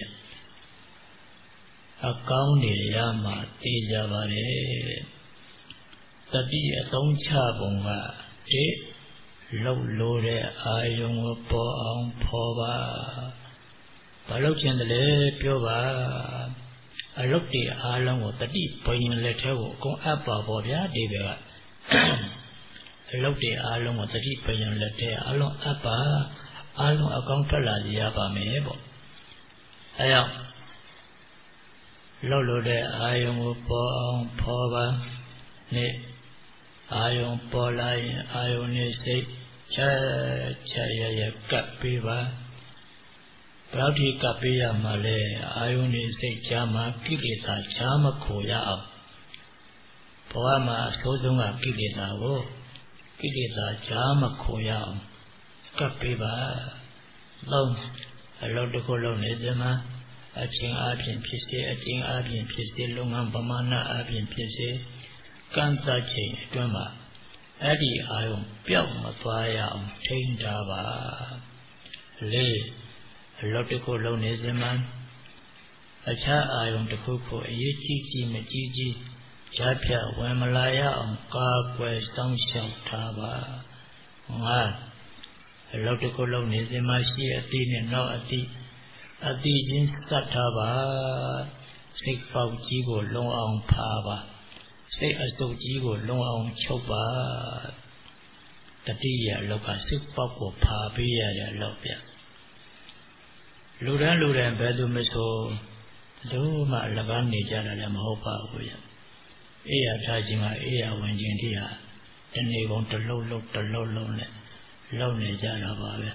အကောင်းနေရမှသိကြပါတယ်တတိအသုံးချပုံကဒီလှုပ်လို့တဲ့အာယုံကိုပေါ်အောင်ဖော်ပါဘာလို့ကျင်တယ်လဲပြောပါအလုတ်တွေအားလုံးကိုတတိဘယင်လက်ထဲကိုအကုန်အပ်ပါပေါ့ဗျာဒီဘက်ကအလုတ်တွေအားလုံးကိုတတိဘယင်လက်ထဲအလုံးအပ်ပါအလုံးအကောင်းထွက်လာကြရပါမယ်ပေါ့အဲကြောင့်လှုပ်လို့တဲ့အာယုံကိုပေါ်အောင်ဖော်ပါနဲ့အာယုံပေါ်လာရင်အာယုံနဲ့စိတ်ချက်ချက်ရရကပ်ပေးပါဘယ်လောက်ထိကပ်ပေးရမှာလဲအာယုန်နဲ့စိတ်ချာမှာကိလေသာချာမခိုရအောင်ဘဝမှာအဆိုးဆုံးကကိလေသာကိုကိလေသာချာမခိုရအောင်ကပ်ပေးပါသုံးအလုပ်တစ်ခုလုပ်နေစမှာအချင်းအပြင်ဖြစ်စေအချင်းအပြင်ဖြစ်စေလုပ်ငန်းပမာဏအပြင်ဖြစ်စေကန့်သတ်ချိန်အတွင်းမှာအဲ့ဒီအာယုန်ပျောက်မသွားရအောင်ထိန်းထားပါလေးအလုပ်တစ်ခုလုပ်နေစမှာအခြားအာယုန်တစ်ခုခုအရေးကြီးကြီးမကြီးကြီးဈာဖြတ်ဝင်မလာရအောင်ကာကွယ်စောင့်ရှောက်ထားပါငါအလုပ်တစ်ခုလုပ်နေစမှာရှိအတိနဲ့နောက်အတိအတိချင်းစတ်ထားပါစိတ်ပေါက်ကြီးကိုလုံအောင်ဖာပါစိတ်အစုပ်ကြီးကိုလုံအောင်ချုပ်ပါတတိယအလုပ်ကစိတ်ပေါက်ကိုဖာပေးရတဲ့အလုပ်ပြလူတန်းလူတန်းဘယ်သူမဆိုတို့မှလကားနေကြတာလည်းမဟုတ်ပါဘူးရအေးရထားခြင်းကအေးရဝင်ခြင်းတိဟာတနေ့ကုန်တစ်လုံးလုံးတစ်လုံးလုံးနဲ့လောက်နေကြတာပါပဲ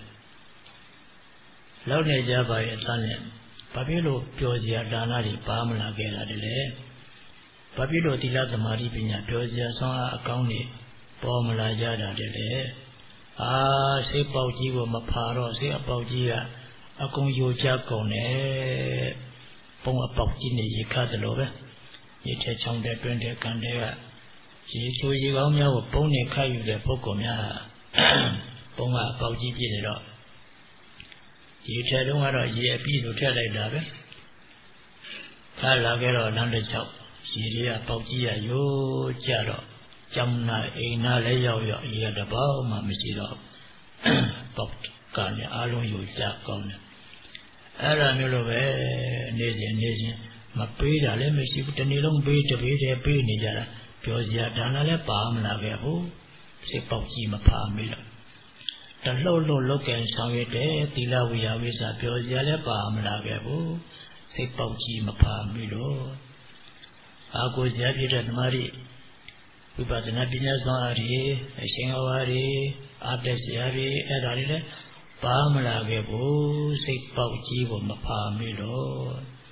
လောက်နေကြပါရဲ့အသားနဲ့ဘာဖြစ်လို့ပျော်စရာဒါနတွေပါမလာခဲ့တာတည်းလဲဘာဖြစ်လို့သီလသမာဓိပညာပျော်စရာဆောင်းအားအကောင်းတွေပေါ်မလာကြတာတည်းလဲအာစိတ်ပေါက်ကြီးကိုမဖာတော့စိတ်အပေါက်ကြီးကအကုန်ယိုကျကုန်တယ်ပုံအပေါက်ကြီးနေရေခတ်တယ်လို့ပဲရေထဲချောင်းတဲ့တွင်းတဲ့ကန်တဲ့ကရေချိုရေကောင်းများကိုပုံနေခတ်ယူတဲ့ပုဂ္ဂိုလ်များပုံကအပေါက်ကြီးပြည့်နေတော့ရေထဲတုန်းကတော့ရေအပြည့်လိုထည့်လိုက်တာပဲခါလာခဲ့တော့လမ်းတစ်ချောက်ရေတွေကပေါက်ကြီးရယိုကျတော့ကျောင်းနာအိမ်နာလည်းရောက်ရောက်ရေတပေါက်မှမရှိတော့ပေါက်ကနေအားလုံးယိုကျကောင်းတယ်အဲ့ဒါမျိုးလိုပဲနေစဉ်နေစဉ်မပေးတာလည်းမရှိဘူးတနေ့လုံးပေးတပေးတယ်ပေးနေကြတာပြောစရာဒါနလည်းပါမလာခဲ့ဘူးစိတ်ပေါက်ကြီးမဖာမိတော့တလှုပ်လှုပ်လောက်ကင်ဆောင်ရတဲ့သီလဝိယဝိစာပြောစရာလည်းပါမလာခဲ့ဘူးစိတ်ပေါက်ကြီးမဖာမိလို့အာကိုစရာဖြစ်တဲ့ဓမ္မရိဝိပဿနာပညာဆောင်အားဖြင့်အရှင်ဟောအားဖြင့်အာတစရာဖြင့်အဲ့ဒါတွေလည်းပါမလာခဲ့ဘူးစိတ်ပေါက်ကြီးကိုမဖာမိလို့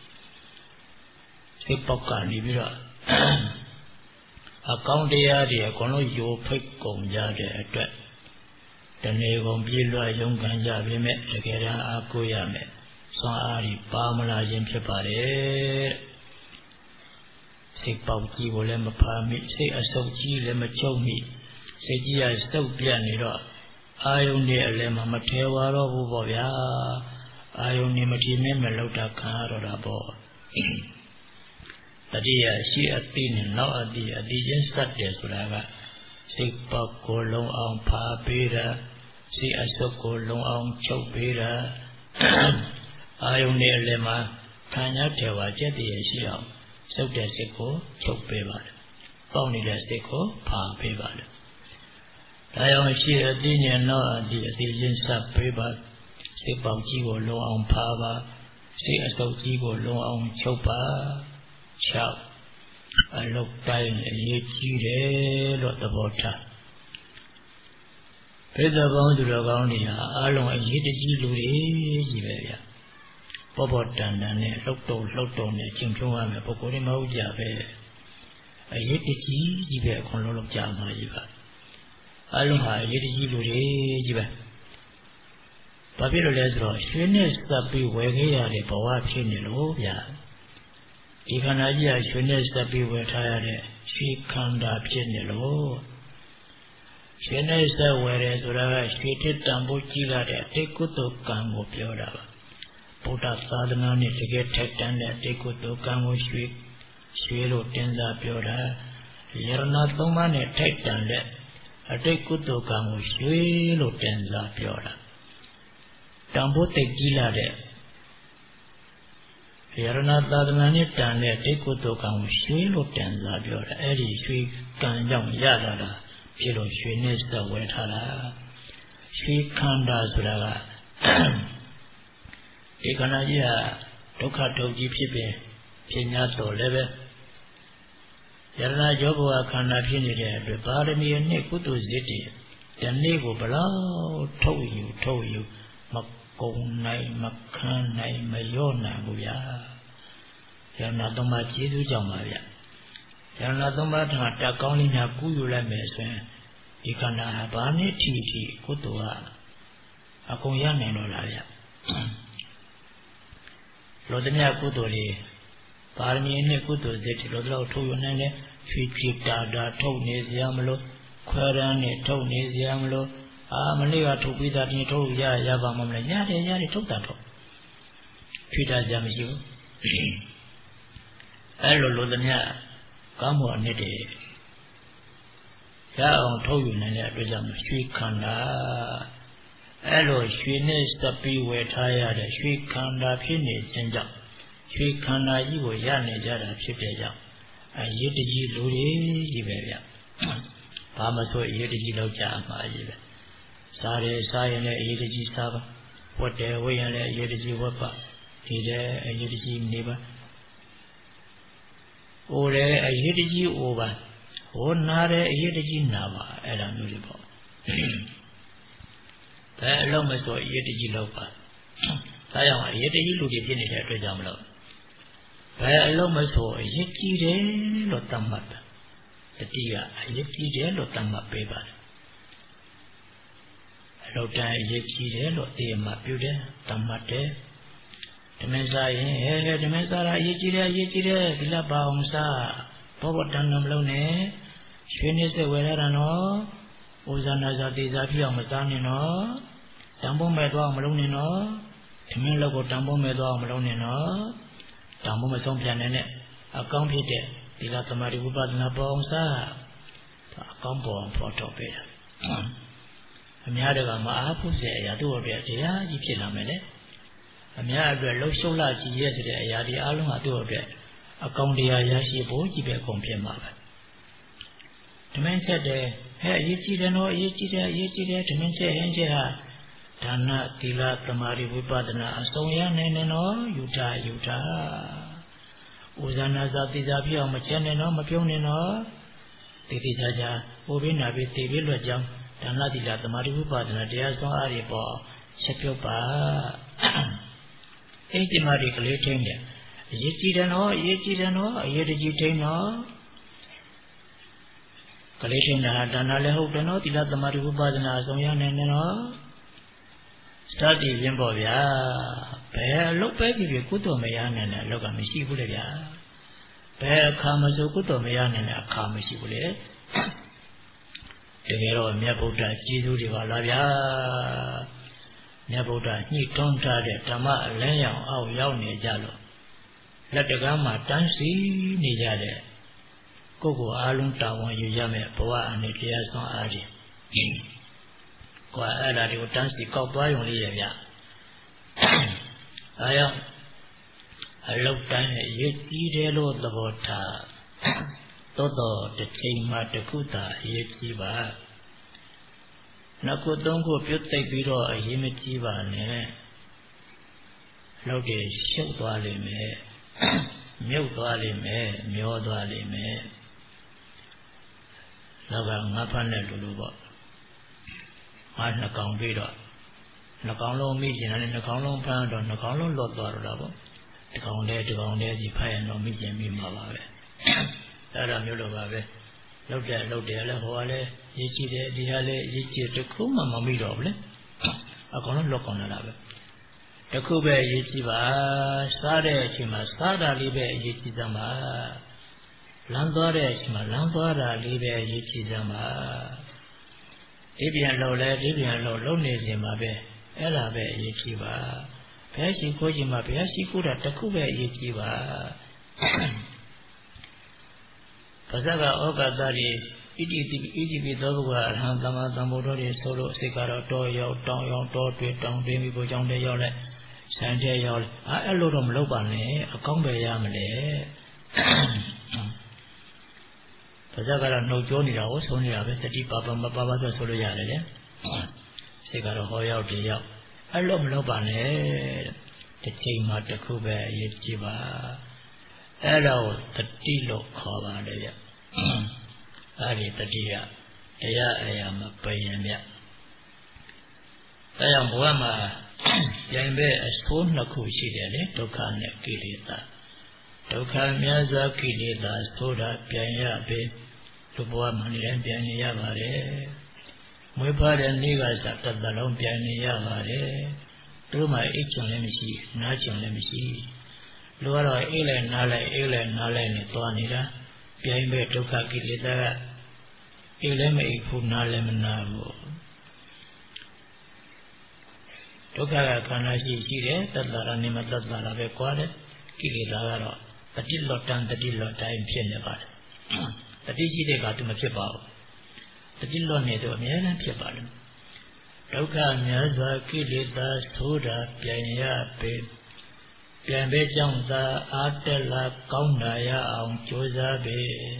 စိတ်ပေါက်ကနေပြီးတော့အကောင်းတရားတွေအကုန်လုံးယိုဖိတ်ကုန်ကြတဲ့အတွက်တနေ့ကုန်ပြေးလွှာရုန်းကန်ကြပြီမဲ့တကယ်တမ်းအားကိုးရမယ်စွမ်းအားကြီးပါမလာခြင်းဖြစ်ပါတယ်စိတ်ပေါက်ကြီးကိုလည်းမဖာမိစိတ်အဆုပ်ကြီးလည်းမချုပ်မိစိတ်ကြီးကစုပ်ပြတ်နေတော့အာယုန်နဲ့အလည်းမထဲဝါတော့ဘူးပေါ့ဗျာအာယုန်နဲ့မထီမဲ့မလောက်တာခံရတော့တာပေါ့တတိယရှိအတိနဲ့နောက်အတိအတိချင်းစတ်တယ်ဆိုတာကစိတ်ပေါက်ကိုလုံအောင်ဖာပေးတာစိတ်အဆုပ်ကိုလုံအောင်ချုပ်ပေးတာအာယုန်နဲ့အလည်းမှာခံရထဲဝါကျက်တည်းရှိအောင်စုပ်တဲ့စိတ်ကိုချုပ်ပေးပါတယ်ပေါက်နေတဲ့စိတ်ကိုဖာပေးပါတယ်ဒါကြောင့်ရှိအတိနဲ့နောက်အတိအတိချင်းစပ်ပေးပါစိတ်ပေါက်ကြီးကိုလုံအောင်ဖာပါစိတ်အဆုပ်ကြီးကိုလုံအောင်ချုပ်ပါ၆အလုတ်တိုင်းအရေးကြီးတယ်လို့သဘောထားဘိဓဘောင်းသူတော်ကောင်းတွေဟာအလုံးအရေးတကြီးလူတွေကြီးပဲဗျာပေါ်ပေါ်တန်တန်နဲ့လှုပ်တုံလှုပ်တုံနဲ့ကျင့်ထုံးရမယ်ပုဂ္ဂိုလ်တွေမဟုတ်ကြပဲအရေးတကြီးကြီးပဲအကုန်လုံးလုံးကြာမှာကြီးပါအလုံးဟာအရေးတကြီးလူတွေကြီးပဲဘာဖြစ်လို့လဲဆိုတော့ရွှေနဲ့စပ်ပြီးဝယ်ခဲ့ရတဲ့ဘဝဖြစ်နေလို့ဗျာဒီခန္ဓာကြီးကရွှေနဲ့စပ်ပြီးဝယ်ထားရတဲ့ရွှေခန္ဓာဖြစ်နေလို့ရွှေနဲ့ဆက်ဝယ်တယ်ဆိုတာကရွှေတစ်တန်ဖိုးကြီးလာတဲ့အတိတ်ကုသိုလ်ကံကိုပြောတာပါဗုဒ္ဓသာသနာနဲ့တကယ်ထိုက်တန်တဲ့အတိတ်ကုသိုလ်ကံကိုရွှေရွှေလို့တင်စားပြောတာယရဏသုံးပါးနဲ့ထိုက်တန်တဲ့အတိတ်ကုသိုလ်ကံကိုရွှေလို့တင်စားပြောတာတန်ဖိုးတိတ်ကြီးလာတဲ့ယရဏသာသနာနဲ့တန်တဲ့တိတ်ကုသိုလ်ကံကိုရွှေလို့တင်စားပြောတာအဲ့ဒီရွှေကံကြောင့်ရလာတာဖြစ်လို့ရွှေနဲ့ဆက်ဝယ်ထားတာရွှေခန္ဓာဆိုတာကဒီခန္ဓာကြီးဟာဒုက္ခဒုက္ခကြီးဖြစ်ပြီးဖြစ်냐တော်လည်းပဲယရဏကြောဘဝခန္ဓာဖြစ်နေတဲ့အတွက်ပါရမီနဲ့ကုသိုလ်စိတ်တွေဒီနေ့ကိုဘလောက်ထုတ်ယူထုတ်ယူမကုံနိုင်မခန်းနိုင်မရော့နိုင်ဘူးဗျာယရဏသုံးပါးကျေးဇူးကြောင့်ပါဗျာယရဏသုံးပါးထံတက်ကောင်းလေးများကူးယူလိုက်မယ်ဆိုရင်ဒီခန္ဓာဟာဘာနဲ့ထီထီကုသိုလ်ဟာအကုန်ရနိုင်တော့လားဗျာလောတမြကုသိုလ်လေးပါရမီနဲ့ကုသိုလ်စိတ်တွေလောတော့ထုတ်ယူနိုင်တယ်ဖြည်းဖြည်းတာတာထုတ်နေစရာမလိုခွဲရမ်းနဲ့ထုတ်နေစရာမလိုအာမလေးကထုတ်ပြီးသားတင်ထုတ်ရရပါမမလဲရတယ်ရတယ်ထုတ်တာထုတ်ဖြည်းတာစရာမရှိဘူးအဲ့လိုလောတမြကောင်းမှုအနှစ်တွေရအောင်ထုတ်ယူနိုင်တဲ့အတွက်ကြောင့်ရွှေခန္ဓာအဲ့လိုရွှေနဲ့စပ်ပြီးဝယ်ထားရတဲ့ရွှေခန္ဓာဖြစ်နေခြင်းကြောင့်ရွှေခန္ဓာကြီးကိုရနေကြတာဖြစ်တဲ့ကြောင့်အရေးတကြီးလူတွေကြီးပဲဗျဘာမဆိုအရေးတကြီးလောက်ကြမှာကြီးပဲစားတယ်စားရင်လည်းအရေးတကြီးစားပါဝတ်တယ်ဝတ်ရင်လည်းအရေးတကြီးဝတ်ပါဒီတဲ့အရေးတကြီးနေပါအိုတယ်အရေးတကြီးအိုပါဟိုနာတယ်အရေးတကြီးနာပါအဲ့လိုမျိုးတွေပေါ့ဘယ်အလုံးမဆိုအရေးတကြီးလောက်ပါဒါကြောင့်အရေးတကြီးလူတွေဖြစ်နေတဲ့အတွက်ကြောင့်မလို့ဘယ်အလုံးမဆိုအရေးကြီးတယ်လို့သတ်မှတ်တာတတိကအရေးကြီးတယ်လို့သတ်မှတ်ပေးပါတယ်အလုပ်တိုင်းအရေးကြီးတယ်လို့သိမှပြုတယ်သတ်မှတ်တယ်ဓမ္မစာရင်ဟဲ့ဓမ္မစာအရေးကြီးတယ်အရေးကြီးတယ်ဒီလားပါအောင်စားဘောဘတန်မလုံးနဲ့ရွှေနေစက်ဝယ်ရတာနော်ဥဇာနာဇာတိဇာဖြစ်အောင်မစားနဲ့နော်တံပုံးမဲ့သွားအောင်မလုံးနဲ့နော်ဓမင်းလောက်ကိုတံပုံးမဲ့သွားအောင်မလုံးနဲ့နော်တံပုံးမဆုံးပြန်နဲ့အကောင်းဖြစ်တဲ့ဒီလားသမာဓိဝိပဿနာပေါ်အောင်စားအကောင်းပေါ်အောင်ဖော်ထုတ်ပေးတာအများတကမအားဖို့စေအရာတို့အတွက်တရားကြီးဖြစ်လာမယ်လေအများအတွက်လှုပ်ရှုပ်လာကြည့်ရတဲ့အရာဒီအလုံးဟာတို့အတွက်အကောင်းတရားရရှိဖို့ကြီးပဲကုန်ဖြစ်မှာပဲဓမ္မချက်တယ်ဟဲ့အရေးကြီးတယ်နော်အရေးကြီးတယ်အရေးကြီးတယ်ဓမ္မချက်ဟင်းချက်ဟာဒါနသီလသမာဓိဝိပဿနာအစုံရနိုင်တယ်နော်ယူတာယူတာဥဇာနာဇာတိဇာဖြစ်အောင်မချက်နဲ့နော်မပြုံးနဲ့နော်တိတိကျကျဟိုဘိနာဘိတေဘိလွတ်ကြောင်းဒါနသီလသမာဓိဝိပဿနာတရားဆောင်အားတွေပေါ်ချက်ပြုတ်ပါအဲ့ဒီမှာဒီကလေးထင်းတယ်အရေးကြီးတယ်နော်အရေးကြီးတယ်နော်အရေးတကြီးထင်းနော်ကလေးထင်းတာဒါနလည်းဟုတ်တယ်နော်သီလသမာဓိဝိပဿနာအဆုံးရနိုင်တယ်နော်စတတိရင်ပေါ့ဗျာဘယ်အလုပ်ပဲဖြစ်ဖြစ်ကုသိုလ်မရနိုင်တဲ့အလုပ်ကမရှိဘူးလေဗျာဘယ်အခါမှဆိုကုသိုလ်မရနိုင်တဲ့အခါမရှိဘူးလေတကယ်တော့မြတ်ဗုဒ္ဓကျေးဇူးတွေပါလားဗျာမြတ်ဗုဒ္ဓညှိတွန်းထားတဲ့ဓမ္မအလင်းရောင်အောက်ရောက်နေကြလို့လက်တကားမှာတန်းစီနေကြတဲ့ကိုယ့်ကိုယ်အားလုံးတာဝန်ယူရမယ်ဘဝအနေတရားဆောင်အားဖြင့်ကိုယ်အဲ့ဒါတွေကိုတန်းစီကောက်သွားရုံလေးရဗျအဲကြောင့်အလုတ်တိုင်းရဲ့ရည်ကြီးတယ်လို့သဘောထားသို့တော့တစ်ချိန်မှတစ်ခုသာအရေးကြီးပါနှစ်ခုသုံးခုပြုတ်သိပ်ပြီးတော့အရေးမကြီးပါနဲ့လောက်တွေရှုပ်သွားလိမ့်မယ်မြုပ်သွားလိမ့်မယ်မျောသွားလိမ့်မယ်နောက်ကငါးဖက်နဲ့လူလူပေါ့ငါနှစ်ကောင်ပြီးတော့နှစ်ကောင်လုံးမိကျင်တယ်နှစ်ကောင်လုံးဖမ်းတော့နှစ်ကောင်လုံးလွတ်သွားတော့တာပေါ့ဒီကောင်တည်းဒီကောင်တည်းကြီးဖတ်ရင်တော့မိကျင်မိမှာပါပဲအဲ့ဒါမျိုးလိုပါပဲလောက်တယ်လောက်တယ်လည်းဟိုကလည်းရေးကြည့်တယ်ဒီဟာလည်းရေးကြည့်တခုမှမမိတော့ဘူးလေအကောင်လုံးလွတ်ကုန်လာတာပဲတခုပဲရေးကြည့်ပါစားတဲ့အချိန်မှာစားတာလေးပဲရေးကြည့်သမှာလမ်းသွားတဲ့အချိန်မှာလမ်းသွားတာလေးပဲရေးကြည့်သမှာဒီပြန်လို့လဲဒီပြန်လို့လုံးနေစင်ပါပဲအဲ့ဒါပဲအရေးကြီးပါဘယ်ရှိခိုးခြင်းမှာဘယ်ရှိခိုးတာတခုပဲအရေးကြီးပါပါဇက်ကဩကာသတွေဣတိတိဣတိပိသောဘုရားအရဟံသမ္မာသမ္ဗုဒ္ဓတွေဆိုလို့အစိတ်ကတော့တောရောက်တောင်းရောက်တောတွေတောင်းတွင်းပြီးကိုကြောင်းတဲ့ရောက်လဲဆန်တဲ့ရောက်လဲအဲအဲ့လိုတော့မလုပ်ပါနဲ့အကောင်းပဲရမလဲပါဇက်ကတော့နှုတ်ကြိုးနေတာကိုဆုံးနေတာပဲစတိပါပမပါပါဆိုလို့ရတယ်လေစိတ်ကတော့ဟောရောက်တည်ရောက်အဲ့လိုမလုပ်ပါနဲ့တစ်ချိန်မှတစ်ခုပဲအရေးကြီးပါအဲ့တော့တတိလို့ခေါ်ပါတယ်ဗျအဲ့ဒီတတိယတရားအရာမှာပယံဗျအဲကြောင့်ဘဝမှာပြန်ပဲအဆိုးနှစ်ခုရှိတယ်လေဒုက္ခနဲ့ကိလေသာဒုက္ခများစွာကိလေသာဆိုတာပြန်ရပြီလူဘဝမှာနေတိုင်းပြန်နေရပါတယ်မွေးဖွားတဲ့နေ့ကစတတ်တလုံးပြန်နေရပါတယ်သူတို့မှအိတ်ချင်လည်းမရှိနားချင်လည်းမရှိလူကတော့အိတ်လည်းနားလည်းအိတ်လည်းနားလည်းနဲ့သွားနေတာပြန်ပဲဒုက္ခကိလေသာကအိတ်လည်းမအိတ်ဘူးနားလည်းမနာဘူးဒုက္ခကခန္ဓာရှိရှိတယ်တတ္တရာနေမတတ္တရာပဲကွာတယ်ကိလေသာကတော့တတိလောတန်တတိလောတိုင်းဖြစ်နေပါတယ်တတိရှိတဲ့ကသူမဖြစ်ပါဘူးတတိလောနေတော့အများနဲ့ဖြစ်ပါလို့ဒုက္ခများစွာကိလေသာဆိုတာပြန်ရပေပြန်ပဲကြောင့်သာအာတက်လာကောင်းတာရအောင်ကြိုးစားပေ